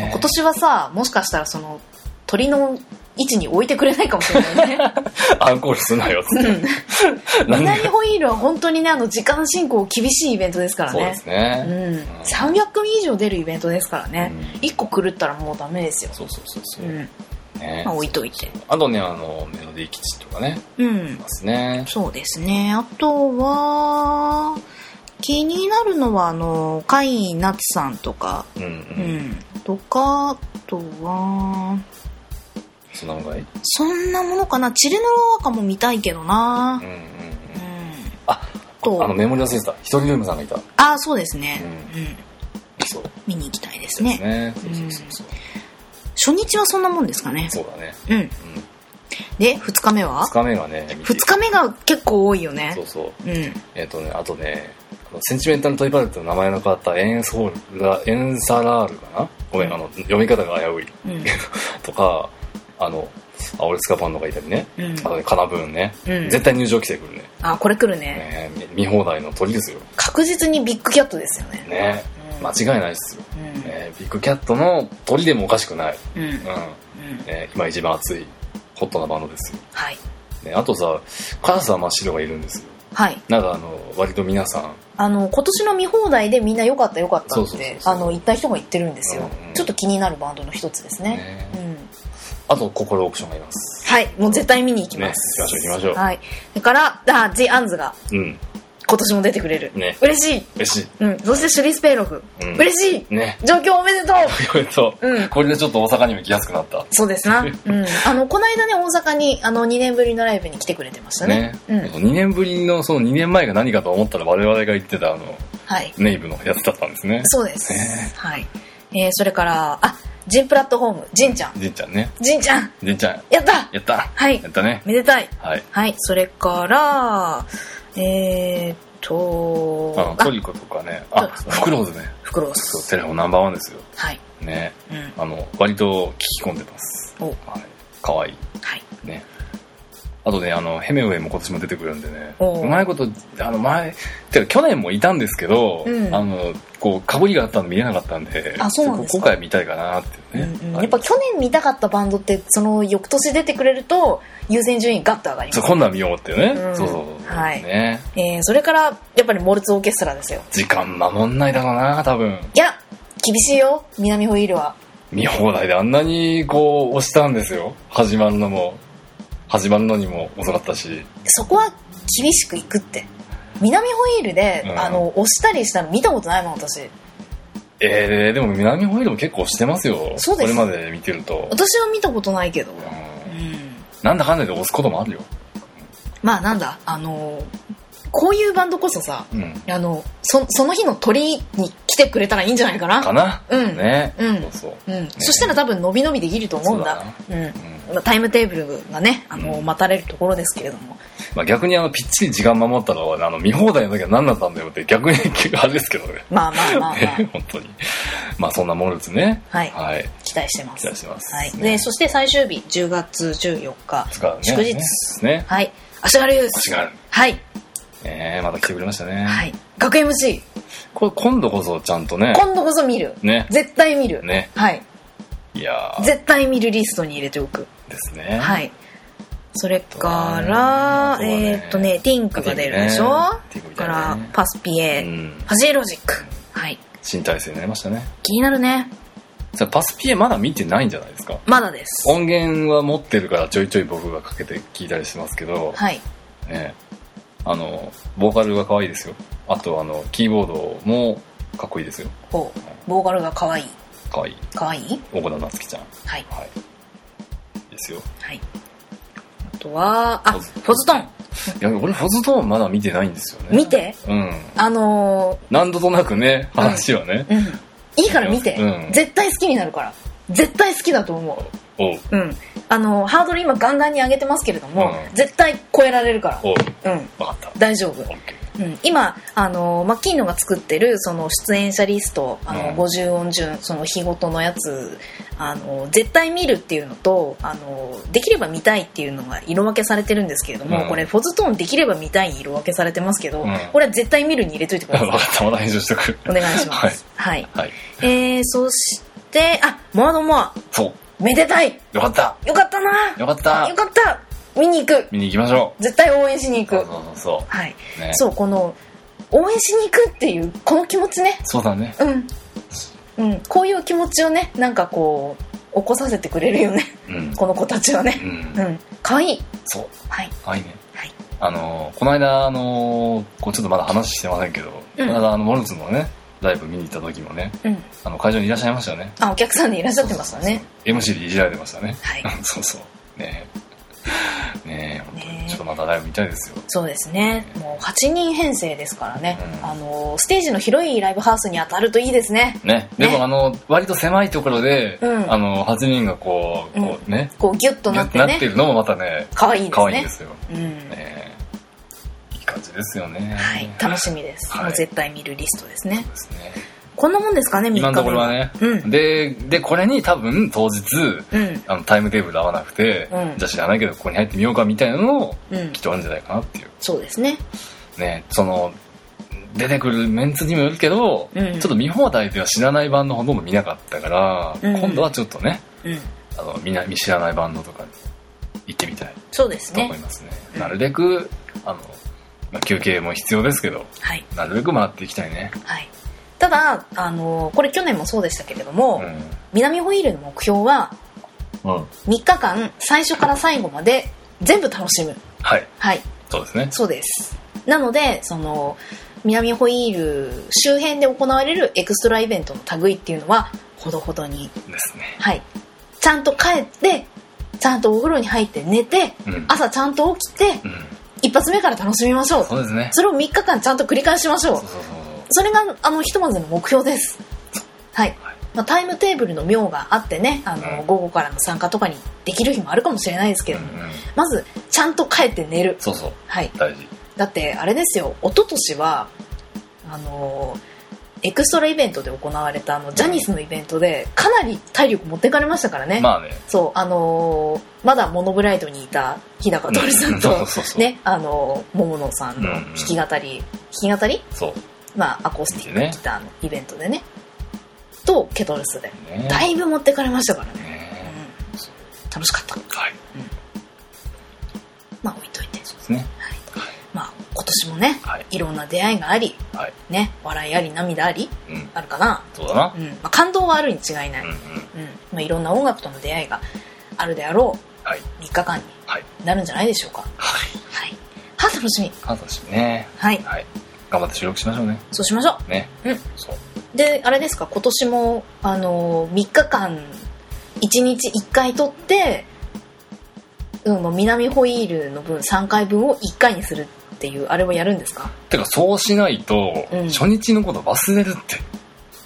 [SPEAKER 2] 今年はさ、もしかしたらその鳥の位置に置いてくれないかもしれないね。
[SPEAKER 1] アンコールすなよっつって、うん、
[SPEAKER 2] 南ホイールは本当にね、あの時間進行厳しいイベントですからね。
[SPEAKER 1] そうですね、
[SPEAKER 2] うんうん、さんびゃく組以上出るイベントですからね、うん、いっこ狂ったらもうダメですよ。
[SPEAKER 1] そうそうそうそう、うん
[SPEAKER 2] ね、まあ、置いといて。
[SPEAKER 1] あとね、あのメロディー基地とかね、うん、いますね。
[SPEAKER 2] そうですね。あとは気になるのはあのカイナツさんとか、うんうんうん、とか、あとは
[SPEAKER 1] そんなものかい？
[SPEAKER 2] そんなものかな。チルノロワカも見たいけどな。うんうんうん、
[SPEAKER 1] あとあのメモリ忘れてた。一人ルームさんがいた。
[SPEAKER 2] あ、そうですね、うんうん、
[SPEAKER 1] そう
[SPEAKER 2] 見に行きたいですね。
[SPEAKER 1] ですね、そうそうそうそう、うん、
[SPEAKER 2] 初日はそんなもんですかね。
[SPEAKER 1] そうだね、
[SPEAKER 2] うん、うん、でふつかめは
[SPEAKER 1] ふつかめはね、
[SPEAKER 2] ふつかめが結構多いよね。
[SPEAKER 1] そうそう、うん、えっとね、あとね、センチメンタルトイパレットの名前の変わったエンソールエンサラールかな、ごめん、うん、あの読み方が危うい、うん、とか、あのあオレスカパンドがいたりね、うん、あとねカナブーンね、うん、絶対入場規制来るね。
[SPEAKER 2] あ、これ来るね。
[SPEAKER 1] ね、見放題の鳥ですよ。
[SPEAKER 2] 確実にビッグキャットですよね。
[SPEAKER 1] ね、うん、間違いないですよ、うん、ね、ビッグキャットの鳥でもおかしくない、うんうんうん、ね、今一番熱いホットなバンドですよ。はい、ね、あとさ、カサ真っ白がいるんですよ。はい、なんかあの割と皆さん
[SPEAKER 2] あの今年の見放題でみんな良かった良かったってあの言った人が言ってるんですよ、うんうん、ちょっと気になるバンドの一つですね。ね、うん、あ
[SPEAKER 1] と心オークションがいます。
[SPEAKER 2] はい、もう絶対見に行きます、
[SPEAKER 1] ね、行きましょう行きましょう。
[SPEAKER 2] はい、それからあ ジ・アンズが、うん、今年も出てくれる、ね、嬉しい
[SPEAKER 1] 嬉しい、
[SPEAKER 2] うん、そしてシュリスペイロフ、うん、嬉しい、ね、上京おめでとう
[SPEAKER 1] おめでとう、うん、これでちょっと大阪にも行きやすくなった。
[SPEAKER 2] そうですな、うん、あのこの間ね大阪にあのにねんぶりのライブに来てくれてましたね。ね、
[SPEAKER 1] うん、にねんぶりのそのにねんまえが何かと思ったら我々が言ってたあの、はい、ネイブのやつだったんですね。
[SPEAKER 2] そうです、ね、はい、えー、それからあジンプラットフォーム、ジンちゃん。
[SPEAKER 1] ジンちゃんね。
[SPEAKER 2] ジンちゃん。
[SPEAKER 1] ジンちゃん。
[SPEAKER 2] やった
[SPEAKER 1] やった
[SPEAKER 2] はい。
[SPEAKER 1] やったね。
[SPEAKER 2] めでたい。
[SPEAKER 1] はい。
[SPEAKER 2] はい。それから、えーっと、
[SPEAKER 1] あ、トリコとかね。あ、フクローズね。
[SPEAKER 2] フクローズ。
[SPEAKER 1] そう、テレフォンナンバーワンですよ。
[SPEAKER 2] はい。
[SPEAKER 1] ね。うん、あの、割と聞き込んでます。お、はい。かわいい。
[SPEAKER 2] はい。
[SPEAKER 1] ね。あとね、あのヘメウェイも今年も出てくるんでね、うまいことあの前てか去年もいたんですけど、うん、あのこうかぶりがあったの見えなかったんで、
[SPEAKER 2] あ、そうなんですか。
[SPEAKER 1] 今回見たいかなってね、
[SPEAKER 2] うんうん、やっぱ去年見たかったバンドってその翌年出てくれると優先順位ガッと上がります、ね、
[SPEAKER 1] そう今度は見ようっていうね、うん、そうそうそう、
[SPEAKER 2] はい、ね、えー、それからやっぱりモルツオーケストラですよ。
[SPEAKER 1] 時間守んないだろうな多分。
[SPEAKER 2] いや厳しいよ南ホイールは。見
[SPEAKER 1] 放題であんなにこう押したんですよ。始まるのも始まるのにも遅かったし、
[SPEAKER 2] そこは厳しくいくって。南ホイールで、うん、あの押したりしたの見たことないもん私。
[SPEAKER 1] えー、でも南ホイールも結構押してますよ。
[SPEAKER 2] そうです。
[SPEAKER 1] これまで見てると。
[SPEAKER 2] 私は見たことないけど、うん
[SPEAKER 1] うん、なんだかんだで押すこともあるよ。
[SPEAKER 2] まあなんだあのこういうバンドこそさ、うん、あの そ, その日の鳥に来てくれたらいいんじゃないかな
[SPEAKER 1] かな。
[SPEAKER 2] うん
[SPEAKER 1] ね、
[SPEAKER 2] うん、
[SPEAKER 1] そうそう、
[SPEAKER 2] うん、ね、そしたら多分伸び伸びできると思うんだ。う、うんうん、タイムテーブルがね、あの、うん、待たれるところですけれども、
[SPEAKER 1] まあ、逆にあのぴっちり時間守ったのはあの見放題の時は何だったんだよって逆にあれですけどね。
[SPEAKER 2] まあまあまあまあ、
[SPEAKER 1] ね、本当にまあそんなものですね。
[SPEAKER 2] はい、はい、期待してます。
[SPEAKER 1] 期待してます、
[SPEAKER 2] はい、でそして最終日じゅうがつじゅうよっか、ね、祝日です
[SPEAKER 1] ね。
[SPEAKER 2] はい、足軽ユース、
[SPEAKER 1] 足軽、
[SPEAKER 2] はい、
[SPEAKER 1] えー、また来てくれましたね。
[SPEAKER 2] はい、学 エムシー、
[SPEAKER 1] これ今度こそちゃんとね、
[SPEAKER 2] 今度こそ見る、ね、絶対見る
[SPEAKER 1] ね、
[SPEAKER 2] はい、いや絶対見るリストに入れておく
[SPEAKER 1] ですね。
[SPEAKER 2] はい、それから、ね、えー、っとねティンクが出るでしょ、ね、ね、からパスピエ、うん、ファジーロジック、はい、
[SPEAKER 1] 新体制になりましたね。
[SPEAKER 2] 気になるね。
[SPEAKER 1] パスピエまだ見てないんじゃないですか。
[SPEAKER 2] まだです。
[SPEAKER 1] 音源は持ってるからちょいちょい僕がかけて聞いたりしてますけど、
[SPEAKER 2] はい、
[SPEAKER 1] ね、あのボーカルが可愛いですよ。あとあのキーボードもかっこいいですよ。
[SPEAKER 2] ほう、ボーカルが可愛い。
[SPEAKER 1] 可愛い。
[SPEAKER 2] 可愛い。
[SPEAKER 1] 岡田夏樹ちゃん。
[SPEAKER 2] はい。
[SPEAKER 1] はい。ですよ。
[SPEAKER 2] はい。あとはあ、フォズトーン。
[SPEAKER 1] いや俺フォズトーンまだ見てないんですよね。
[SPEAKER 2] 見て。
[SPEAKER 1] うん。
[SPEAKER 2] あのー、
[SPEAKER 1] 何度となくね話はね。
[SPEAKER 2] うん。うん、いいから見て、うん。絶対好きになるから。絶対好きだと思う。
[SPEAKER 1] おう。
[SPEAKER 2] うん。あのハードル今ガンガンに上げてますけれども、うん、絶対超えられるから。
[SPEAKER 1] おう。
[SPEAKER 2] うん。
[SPEAKER 1] 分かった。
[SPEAKER 2] 大丈夫。うん、今あのマッキーノが作ってるその出演者リスト、あの、うん、ごじゅう音順その日ごとのやつ、あの絶対見るっていうのと、あのできれば見たいっていうのが色分けされてるんですけれども、うん、これフォズトーンできれば見たいに色分けされてますけど、うん、これは絶対見るに入れといてください。
[SPEAKER 1] 分かった、まだ編集してくる。
[SPEAKER 2] お願いします。はい、はい
[SPEAKER 1] はい、
[SPEAKER 2] えー、そしてあモアドモア、
[SPEAKER 1] そう
[SPEAKER 2] めでたい。
[SPEAKER 1] よかった
[SPEAKER 2] よかったな。
[SPEAKER 1] よかった
[SPEAKER 2] よかった。見に行く。
[SPEAKER 1] 見に行きましょ
[SPEAKER 2] う。絶対応援しに行く。
[SPEAKER 1] そうそうそうそう、
[SPEAKER 2] はい、
[SPEAKER 1] ね、
[SPEAKER 2] そうこの応援しに行くっていうこの気持ちね。
[SPEAKER 1] そうだね。
[SPEAKER 2] うんうん、こういう気持ちをねなんかこう起こさせてくれるよね、うん、この子たちはね。うん、うん、かわいい。
[SPEAKER 1] そう、
[SPEAKER 2] はい、
[SPEAKER 1] かわいいね。
[SPEAKER 2] はい、
[SPEAKER 1] あのこの間あのこうちょっとまだ話してませんけど、うん、この間あのモルツのねライブ見に行った時もね、うん、あの会場にいらっしゃいましたよね。
[SPEAKER 2] あ、お客さんでいらっしゃってましたね。そうそうそう エ
[SPEAKER 1] ムシー でいじられてましたね。
[SPEAKER 2] はい
[SPEAKER 1] そうそうねねえ、本当にちょっとまたライブ見たいですよ。
[SPEAKER 2] そうですね、もうはちにん編成ですからね、うん、あのステージの広いライブハウスに当たるといいですね。
[SPEAKER 1] ね、でも、ね、あの割と狭いところで、うん、あのはちにんがこう、こうね、
[SPEAKER 2] こうギュッとなってね、
[SPEAKER 1] なってるのもまたね
[SPEAKER 2] 可愛いですね。
[SPEAKER 1] 可愛いですよ。
[SPEAKER 2] うん、
[SPEAKER 1] ね、いい感じですよね。
[SPEAKER 2] はい、楽しみです。はい、もう絶対見るリストですね。
[SPEAKER 1] そうですね。
[SPEAKER 2] こんなもんですかね、みっかめ
[SPEAKER 1] 今のところはね、うん、で, でこれに多分当日、うん、あのタイムテーブル合わなくて、うん、じゃあ知らないけどここに入ってみようかみたいなのをきっとあるんじゃないかなっていう、うん、
[SPEAKER 2] そうですね。
[SPEAKER 1] ね、その出てくるメンツにもよるけど、うん、ちょっと見放題では知らないバンドほとんど見なかったから、うん、今度はちょっとね、うん、あのみんな知らないバンドとかに行ってみたい。
[SPEAKER 2] そうですね。
[SPEAKER 1] と思いますね。うん、なるべくあの、まあ、休憩も必要ですけど、
[SPEAKER 2] はい、
[SPEAKER 1] なるべく回っていきたいね。
[SPEAKER 2] はい。ただあのこれ去年もそうでしたけれども、うん、南ホイールの目標は、うん、みっかかん最初から最後まで全部楽しむ。
[SPEAKER 1] はい、
[SPEAKER 2] はい、
[SPEAKER 1] そうですね。
[SPEAKER 2] そうです。なのでその南ホイール周辺で行われるエクストライベントの類っていうのはほどほどに
[SPEAKER 1] ですね。
[SPEAKER 2] はい、ちゃんと帰ってちゃんとお風呂に入って寝て、うん、朝ちゃんと起きて、うん、一発目から楽しみましょう。
[SPEAKER 1] そうですね。
[SPEAKER 2] それをみっかかんちゃんと繰り返しましょう。そうそうそう、それがあのひとまずの目標です。はい、まあ、タイムテーブルの妙があってね、あの、うん、午後からの参加とかにできる日もあるかもしれないですけども、うんうん、まずちゃんと帰って寝る。
[SPEAKER 1] そうそう、
[SPEAKER 2] はい、
[SPEAKER 1] 大事。
[SPEAKER 2] だってあれですよ、一昨年はあのエクストライベントで行われたあのジャニスのイベントでかなり体力持ってかれましたからね。
[SPEAKER 1] まあね、
[SPEAKER 2] そうあのまだモノブライドにいた日高徹さんと、うん、そうそうそうね、あの桃野さんの弾き語り、うんうん、弾き語り、
[SPEAKER 1] そう、
[SPEAKER 2] まあアコースティックギターのイベントでね、とケトルスで、ね、だいぶ持ってかれましたからね、ね、うん、楽しかった。
[SPEAKER 1] はい、
[SPEAKER 2] うん、まあ置いといて。
[SPEAKER 1] そうですね。
[SPEAKER 2] はい、まあ今年もね、はい、いろんな出会いがあり、はい、ね、笑いあり涙あり、うん、あるかな。
[SPEAKER 1] そうだな。
[SPEAKER 2] うん、まあ、感動はあるに違いない。うんうんうん、まあ、いろんな音楽との出会いがあるであろう、はい、みっかかんになるんじゃないでしょうか。
[SPEAKER 1] はい。
[SPEAKER 2] はい。はあ、楽しみ。
[SPEAKER 1] はあ、楽しみね。
[SPEAKER 2] はい。
[SPEAKER 1] はい。頑張って収録しましょうね。
[SPEAKER 2] そうしましょう。
[SPEAKER 1] ね。
[SPEAKER 2] うん。
[SPEAKER 1] そう。
[SPEAKER 2] で、あれですか、今年もあのみっかかんいちにちいっかい撮って、うん、南ホイールの分さんかいぶんをいっかいにするっていうあれをやるんですか？
[SPEAKER 1] てかそうしないと、うん、初日のこと忘れるって。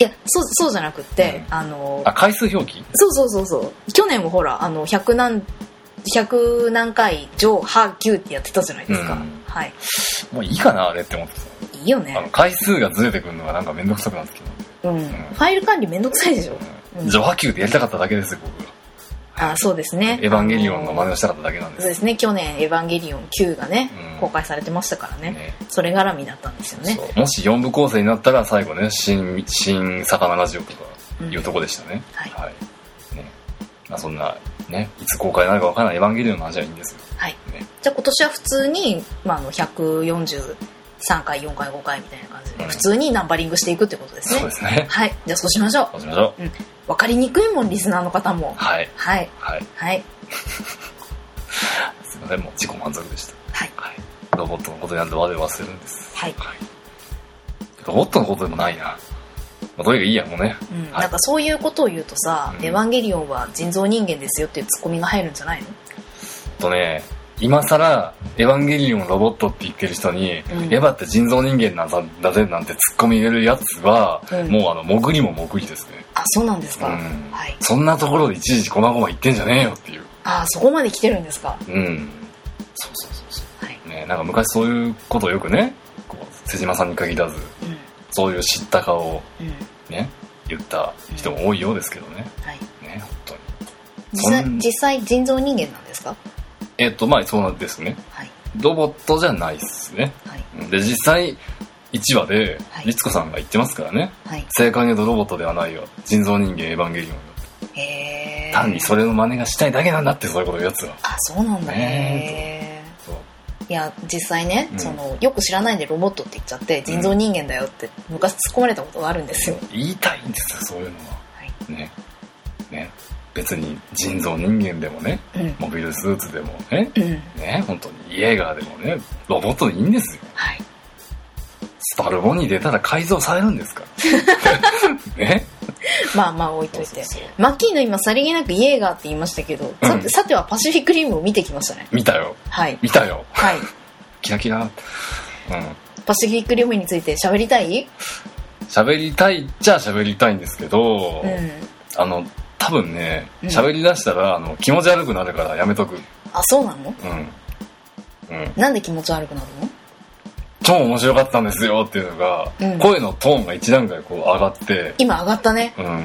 [SPEAKER 2] いや そ, そうじゃなくって、うん、あの
[SPEAKER 1] あ回数表記
[SPEAKER 2] そうそうそうそう去年もほらあのひゃく何百何回上波級ってやってたじゃないですか、うん、はい
[SPEAKER 1] もういいかなあれって思ってた。
[SPEAKER 2] いいよね。
[SPEAKER 1] あの回数がずれてくるのがなんかめんどくさくなってきた、
[SPEAKER 2] うんうん、ファイル管理めんどくさいでしょ、
[SPEAKER 1] うん、上波級でやりたかっただけですよ僕が。
[SPEAKER 2] あそうですね。
[SPEAKER 1] エヴァンゲリオンの真似をしたかっただけなんです。
[SPEAKER 2] そうですね。去年エヴァンゲリオンきゅうがね、うん、公開されてましたからね。ねそれ絡みだったんですよね。
[SPEAKER 1] もしよん部構成になったら最後ね新新魚ラジオとかいうとこでしたね、うん、はい、はいねまあ、そんなねいつ公開になるか分からないエヴァンゲリオンの話はいいんですよ。
[SPEAKER 2] はい。ね、じゃあ今年は普通に、まあ、あのひゃくよんじゅうさんかいよんかいごかいみたいな感じで、うん、普通にナンバリングしていくってことですね。
[SPEAKER 1] そうですね。
[SPEAKER 2] はい。じゃあそうしましょう。
[SPEAKER 1] そうしましょう。
[SPEAKER 2] うん。分かりにくいもんリスナーの方も。
[SPEAKER 1] はい
[SPEAKER 2] はい
[SPEAKER 1] はい、
[SPEAKER 2] はい、
[SPEAKER 1] すいませんもう自己満足でした。
[SPEAKER 2] はい、はい、
[SPEAKER 1] ロボットのことになると我々忘れるんです。
[SPEAKER 2] はい、はい、
[SPEAKER 1] ロボットのことでもないな。まあ、どれがいいやもうね、
[SPEAKER 2] うんはい、なんかそういうことを言うとさ、うん、エヴァンゲリオンは人造人間ですよっていうツッコミが入るんじゃないの？
[SPEAKER 1] とね今さらエヴァンゲリオンロボットって言ってる人に、うん、エヴァって人造人間なんだぜなんてツッコミ入れるやつは、うん、もうあの潜りも潜りですね。
[SPEAKER 2] あそうなんですか、うん
[SPEAKER 1] はい、そんなところでいちいちこまごま言ってんじゃねえよっていう。
[SPEAKER 2] あそこまで来てるんですか。
[SPEAKER 1] うんそうそうそうそう、はいね、なんか昔そういうことをよくねこう瀬島さんに限らず、うん、そういう知った顔をね、うん、言った人も多いようですけどね、うん、はいね本当に
[SPEAKER 2] 実際、実際人造人間なんですか。
[SPEAKER 1] えっとまあそうなんですね、はい、ロボットじゃないですね、はい、で実際いちわで律子さんが言ってますからね、はい、正確に言うとロボットではないよ人造人間エヴァンゲリオン
[SPEAKER 2] へー
[SPEAKER 1] 単にそれの真似がしたいだけなんだってそういうこと言うやつは。
[SPEAKER 2] あそうなんだね。そういや実際ね、うん、そのよく知らないんでロボットって言っちゃって人造人間だよって昔突っ込まれたことがあるんですよ、
[SPEAKER 1] うん、言いたいんですよそういうのは、はい、ねね別に人造人間でもね、うん、モビルスーツでもね、うん、ね本当にイエーガーでもねロボットでいいんですよ、はい、スパルボに出たら改造されるんですからね
[SPEAKER 2] まあまあ置いといてそうそうそうマッキーの今さりげなくイエーガーって言いましたけど、うん、さ, さてはパシフィックリムを見てきましたね。
[SPEAKER 1] 見たよ、
[SPEAKER 2] はい、
[SPEAKER 1] 見たよ、
[SPEAKER 2] はい、
[SPEAKER 1] キラキラ、うん、
[SPEAKER 2] パシフィックリムについて喋りたい
[SPEAKER 1] 喋りたいっちゃ喋りたいんですけど、うん、あの多分ね喋り出したら、うん、あの気持ち悪くなるからやめとく。
[SPEAKER 2] あそうなの、
[SPEAKER 1] うんうん、
[SPEAKER 2] なんで気持ち悪くなるの。
[SPEAKER 1] 超面白かったんですよっていうのが、うん、声のトーンが一段階こう上がって
[SPEAKER 2] 今上がったね、
[SPEAKER 1] うんうん、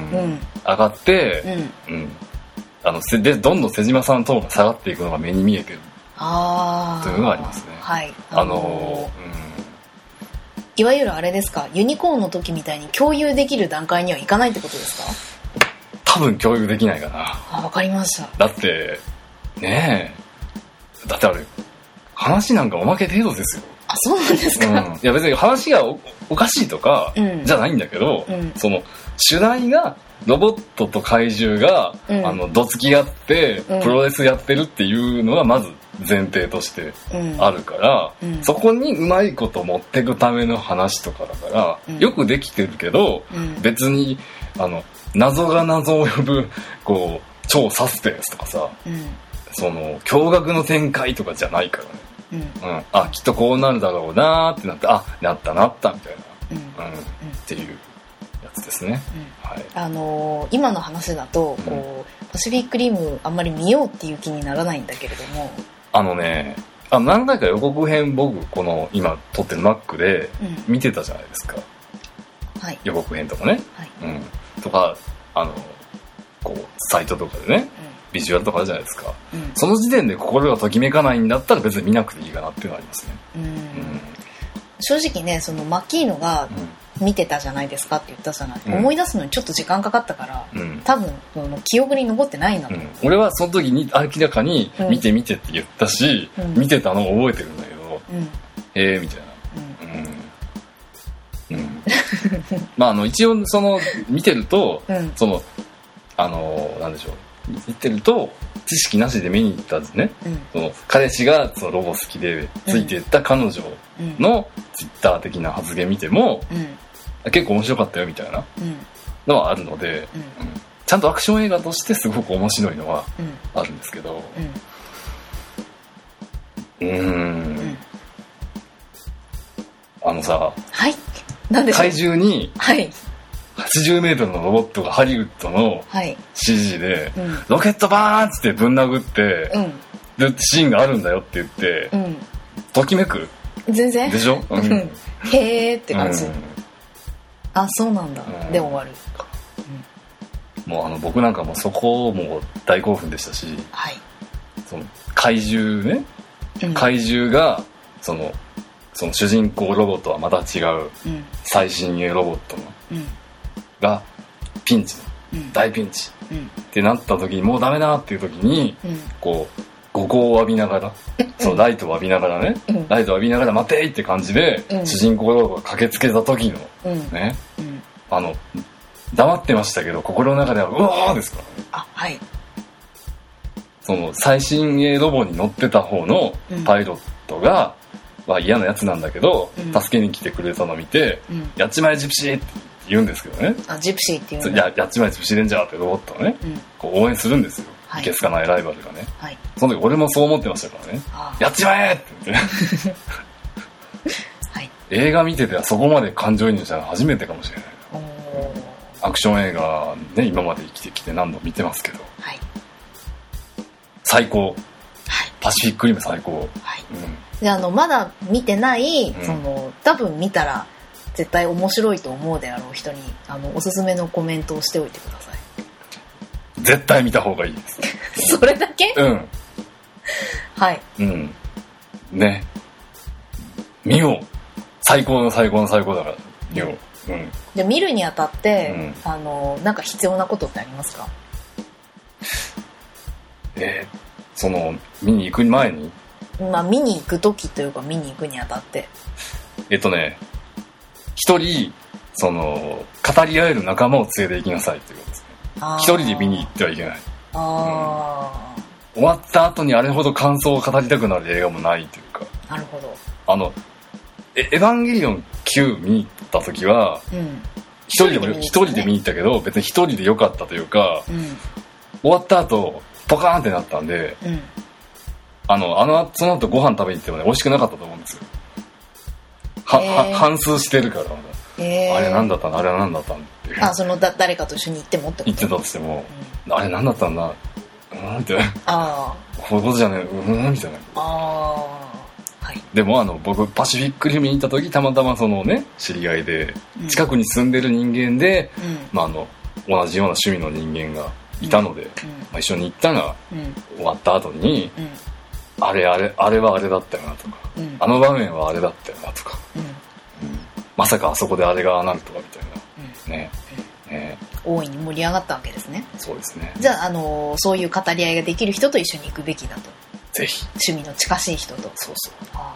[SPEAKER 1] 上がって、うんうん、あのでどんどん瀬島さんのトーンが下がっていくのが目に見えてる
[SPEAKER 2] あ
[SPEAKER 1] というのがありますね。
[SPEAKER 2] はい
[SPEAKER 1] あのー
[SPEAKER 2] うん、いわゆるあれですかユニコーンの時みたいに共有できる段階にはいかないってことですか。
[SPEAKER 1] 多分共有できないかな。
[SPEAKER 2] あわかりました。
[SPEAKER 1] だってねえだってあれ話なんかおまけ程度ですよ。
[SPEAKER 2] あそうなんですか、うん、
[SPEAKER 1] いや別に話が お, おかしいとかじゃないんだけど、うん、その主題がロボットと怪獣が、うん、あのどつき合って、うん、プロレスやってるっていうのがまず前提としてあるから、うん、そこにうまいこと持っていくための話とかだから、うん、よくできてるけど、うん、別にあの謎が謎を呼ぶこう超サスペンスとかさ、うん、その驚愕の展開とかじゃないからね。うんうん、あきっとこうなるだろうなってなってあなったなったみたいな、うんうん、っていうやつですね、うんはい
[SPEAKER 2] あのー、今の話だとこう、うん、パシフィックリムあんまり見ようっていう気にならないんだけれども
[SPEAKER 1] あのねあ何回か予告編僕この今撮ってる Mac で見てたじゃないですか、うんはい、予告編とかね、はいうん、とかあのこうサイトとかでね、うんビジュアルとかあるじゃないですか、うん、その時点で心がときめかないんだったら別に見なくていいかなっていうのがありますね、うんうん、
[SPEAKER 2] 正直ねそのマッキーノが見てたじゃないですかって言ったじゃない、うん、思い出すのにちょっと時間かかったから、うん、多分その記憶に残ってないなと、うん、
[SPEAKER 1] 俺はその時に明らかに見て見てって言ったし、うん、見てたのを覚えてるんだけど、うん、へえみたいな、うんうんうん、まああの一応その見てると、うん、そのあのなんでしょう言ってると知識なしで見に行ったね、うん、その彼氏がそのロボ好きでついていった彼女のツイッター的な発言見ても、うん、結構面白かったよみたいなのはあるので、うんうん、ちゃんとアクション映画としてすごく面白いのはあるんですけどうーん、うん、あのさ、
[SPEAKER 2] はい、なんでしょう
[SPEAKER 1] 怪獣にはちじゅうメートルのロボットがハリウッドの シージー で、はいうん、ロケットバーンっつってぶん殴って、うん、でシーンがあるんだよって言って、うん、ときめく
[SPEAKER 2] 全然
[SPEAKER 1] でしょ、うん、
[SPEAKER 2] へーって感じ、うん、あそうなんだ、うん、で終わる、
[SPEAKER 1] うん、もうあの僕なんかもそこも大興奮でしたし、はい、その怪獣ね、うん、怪獣がそのその主人公ロボットはまた違う、うん、最新鋭ロボットの、うん、がピンチの、うん、大ピンチ、うん、ってなった時にもうダメだっていう時に、うん、こう五光を浴びながら、うん、そのライトを浴びながらね、うん、ライトを浴びながら待てーって感じで、うん、主人公ロボットが駆けつけた時の、うん、ね、うん、あの黙ってましたけど心の中ではうわーですからね。
[SPEAKER 2] あはい
[SPEAKER 1] その最新鋭ロボに乗ってた方のパイロットが、うん、は嫌なやつなんだけど、うん、助けに来てくれたのを見て、うん、やっちまえジプシーって言うんですけどね。
[SPEAKER 2] あジプシーって言うん
[SPEAKER 1] だ。や, やっちまえジプシーレンジャーってロボットをね、うん、こう応援するんですよ、はい、いけすかないライバルがね、はい、その時俺もそう思ってましたからね。やっちまえって言って、はい、映画見ててはそこまで感情移入したの初めてかもしれない。アクション映画ね今まで生きてきて何度も見てますけど、はい、最高、はい、パシフィックリム最高、はいうん、
[SPEAKER 2] であのまだ見てない、うん、その多分見たら絶対面白いと思うであろう人にあのおすすめのコメントをしておいてください。
[SPEAKER 1] 絶対見た方がいいです
[SPEAKER 2] それだけ
[SPEAKER 1] うん
[SPEAKER 2] はい
[SPEAKER 1] うんね見よう最高の最高の最高だから見よう、うん、
[SPEAKER 2] じゃあ見るにあたって、うん、あのなんか必要なことってありますか？
[SPEAKER 1] えー、その見に行く前に
[SPEAKER 2] まあ見に行く時というか見に行くにあたって
[SPEAKER 1] えっとね一人その語り合える仲間を連れて行きなさいということですね。一人で見に行ってはいけない。あ、うん、終わった後にあれほど感想を語りたくなる映画もないというか。
[SPEAKER 2] なるほど。
[SPEAKER 1] あのエヴァンゲリオンきゅう見に行った時は、うん、一人でも一人で見に行ったけど別に一人で良かったというか、うん、終わった後ポカーンってなったんで、うん、あのあのその後ご飯食べに行ってもね美味しくなかったと思うんですよ。は、えー、は半数してるから、えー、あれ何だったのあれは何だったのっていう。
[SPEAKER 2] あそのだ誰かと一緒に行ってもってこと？
[SPEAKER 1] 行ってたとしても、うん、あれ何だったんだうんってあこういうことじゃねえうんみたいなあはい、でもあの僕パシフィックリムに行った時たまたまそのね知り合いで近くに住んでる人間で、うんまあ、あの同じような趣味の人間がいたので、うんまあ、一緒に行ったが、うん、終わった後に、うん、あれあれあれはあれだったよなとか、うん、あの場面はあれだったよなとか、うんうん、まさかあそこであれがなるとかみたいな、うんねうんね、
[SPEAKER 2] 大いに盛り上がったわけですね。
[SPEAKER 1] そうですね。
[SPEAKER 2] じゃあ、あのー、そういう語り合いができる人と一緒に行くべきだと。
[SPEAKER 1] ぜひ
[SPEAKER 2] 趣味の近しい人と。
[SPEAKER 1] そうそう
[SPEAKER 2] あ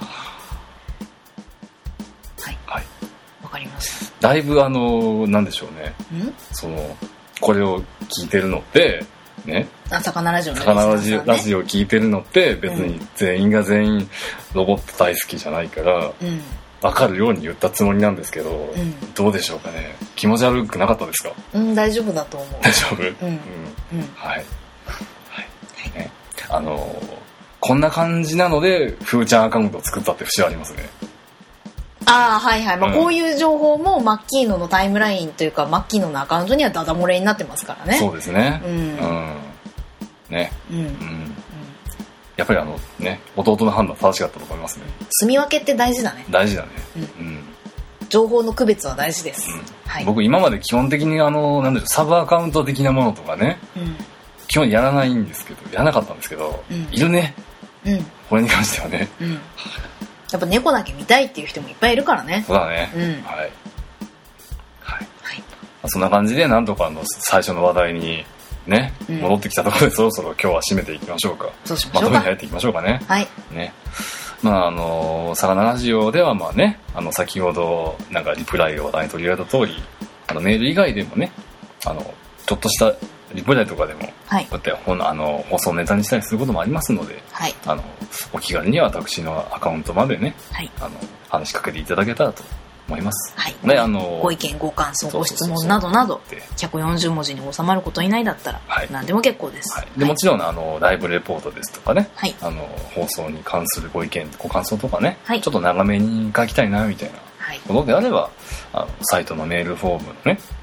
[SPEAKER 2] はいはいわかります。
[SPEAKER 1] だいぶあのなんでしょうねんそのこれを聞いてるのってね
[SPEAKER 2] あ魚ラジオの
[SPEAKER 1] 魚ラジオ、ね、ラジオを聞いてるのって別に全員が全員ロボット大好きじゃないから、うん、分かるように言ったつもりなんですけど、うん、どうでしょうかね。気持ち悪くなかったですか？
[SPEAKER 2] うん大丈夫だと思う。
[SPEAKER 1] 大丈夫うん、うんうん、はい、はいはいね、あのーこんな感じなのでふーちゃんアカウントを作ったって節はありますね。
[SPEAKER 2] ああはいはい、まあ、こういう情報もマッキーノのタイムラインというかマッキーノのアカウントにはダダ漏れになってますからね。
[SPEAKER 1] そうですねうん、うん、ねうん、うん、やっぱりあのね弟の判断正しかったと思いますね。
[SPEAKER 2] 住み分けって大事だね。
[SPEAKER 1] 大事だね、うん、うん、
[SPEAKER 2] 情報の区別は大事です、うんはい、
[SPEAKER 1] 僕今まで基本的にあのなんでしょうサブアカウント的なものとかね、うん、基本やらないんですけどやらなかったんですけど、うん、いるねうん、これに関してはね、うん、や
[SPEAKER 2] っぱ猫だけ見たいっていう人もいっぱいいるからね。
[SPEAKER 1] そうだね、うん、はい、はいはい、そんな感じでなんとかの最初の話題にね、うん、戻ってきたところでそろそろ今日は締めていきましょうか。
[SPEAKER 2] そうしましょうか。
[SPEAKER 1] まとめに入っていきましょうかね。
[SPEAKER 2] はい
[SPEAKER 1] ねまああの魚ラジオではまあねあの先ほどなんかリプライを話題に取り上げた通りあのメール以外でもねあのちょっとしたリプライとかでも、はい、こうやってあの放送ネタにしたりすることもありますので、はい、あのお気軽には私のアカウントまでね、はい、あの話しかけていただけたらと思います、
[SPEAKER 2] はいね、あのご意見ご感想ご質問などなどひゃくよんじゅうもじに収まること以内だったら、はい、何でも結構です、
[SPEAKER 1] はい、でもちろんあのライブレポートですとかね、はい、あの放送に関するご意見ご感想とかね、はい、ちょっと長めに書きたいなみたいなことであればあのサイトのメールフォームのね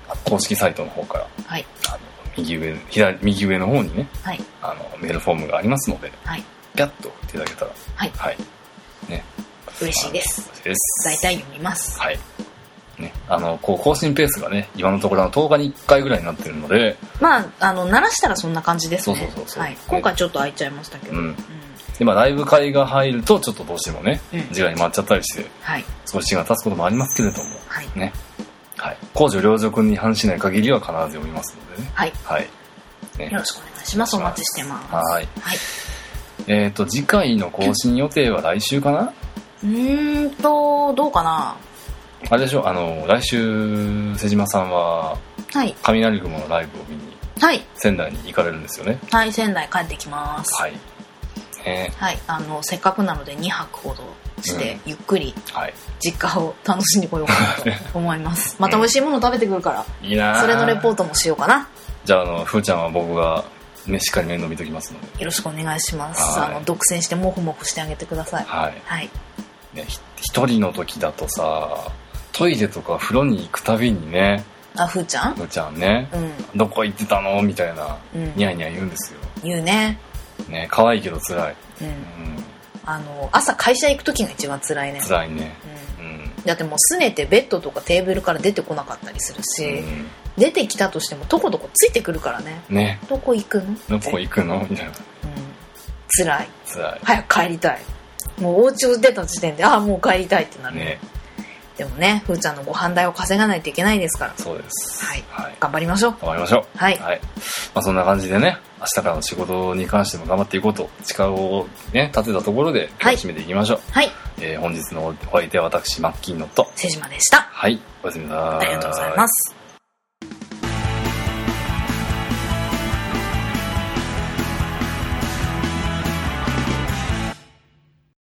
[SPEAKER 1] 公式サイトの方から、
[SPEAKER 2] はい、
[SPEAKER 1] あの右上左右上の方にね、
[SPEAKER 2] はい、
[SPEAKER 1] あのメールフォームがありますので、
[SPEAKER 2] はい、
[SPEAKER 1] ピャッと送っていただけたら、
[SPEAKER 2] はい
[SPEAKER 1] はいね、
[SPEAKER 2] 嬉しいです。
[SPEAKER 1] 嬉しいです。
[SPEAKER 2] 大体読みます。
[SPEAKER 1] はいね、あのこう更新ペースがね今のところとおかにいっかいぐらいになってるので、
[SPEAKER 2] まああの慣らしたらそんな感じですね。
[SPEAKER 1] そうそうそうそう、
[SPEAKER 2] はい、今回ちょっと空いちゃいましたけど、うんうん、
[SPEAKER 1] でまあ、ライブ会が入るとちょっとどうしてもね、うん、時間に回っちゃったりして、
[SPEAKER 2] はい、
[SPEAKER 1] 少し時間経つこともありますけれども、
[SPEAKER 2] はい
[SPEAKER 1] ねはい、公序良俗に反しない限りは必ず読みますのでね、
[SPEAKER 2] はい
[SPEAKER 1] はい
[SPEAKER 2] ね、よろしくお願いします。お待ちしてます。
[SPEAKER 1] はい、
[SPEAKER 2] はい、
[SPEAKER 1] えっと次回の更新予定は来週かな。
[SPEAKER 2] うーんとどうかな。
[SPEAKER 1] あれでしょ、あの来週瀬島さんは、
[SPEAKER 2] はい、
[SPEAKER 1] 雷雲のライブを見に、
[SPEAKER 2] はい、
[SPEAKER 1] 仙台に行かれるんですよね。
[SPEAKER 2] はい、仙台帰ってきます。
[SPEAKER 1] はい、ね、
[SPEAKER 2] はい、あのせっかくなのでにはくほどして、うん、ゆっくり実家を楽しんでこようかなと思います。また美味しいもの食べてくるから、
[SPEAKER 1] いいな、
[SPEAKER 2] それのレポートもしようかな。
[SPEAKER 1] じゃあ、あのふーちゃんは僕が、ね、しっかり面倒見ときますので
[SPEAKER 2] よろしくお願いします。あの独占してモフモフしてあげてください。
[SPEAKER 1] はい、
[SPEAKER 2] はい
[SPEAKER 1] ね、一人の時だとさトイレとか風呂に行くたびにね、
[SPEAKER 2] あ、ふーちゃん
[SPEAKER 1] ふーちゃんね、
[SPEAKER 2] うん、
[SPEAKER 1] どこ行ってたのみたいな、うん、ニャーニャー言うんですよ。
[SPEAKER 2] 言うね。
[SPEAKER 1] ね、可愛いけど辛い、
[SPEAKER 2] うんうん、あの朝会社行く時が一番辛いね。
[SPEAKER 1] 辛いね、
[SPEAKER 2] うんうん、だってもうすねてベッドとかテーブルから出てこなかったりするし、うん、出てきたとしてもとことこついてくるからね。
[SPEAKER 1] ね、
[SPEAKER 2] どこ行くの
[SPEAKER 1] どこ行くのみたいな、うん、
[SPEAKER 2] 辛い
[SPEAKER 1] 辛い。
[SPEAKER 2] 早く帰りたい。もうお家を出た時点でああもう帰りたいってなる
[SPEAKER 1] ね。
[SPEAKER 2] でもね、ふーちゃんのご飯代を稼がないといけないですから。
[SPEAKER 1] そうです、
[SPEAKER 2] はいはい、頑張りましょう。
[SPEAKER 1] 頑張りましょう。
[SPEAKER 2] はい、
[SPEAKER 1] はい、まあ、そんな感じでね、明日からの仕事に関しても頑張っていこうと誓いをね立てたところで今日締めていきましょう。
[SPEAKER 2] はい、
[SPEAKER 1] えー、本日のお相手は私マッキーノと
[SPEAKER 2] 瀬島でした。
[SPEAKER 1] はい、おやすみなさい。
[SPEAKER 2] ありがとうございます。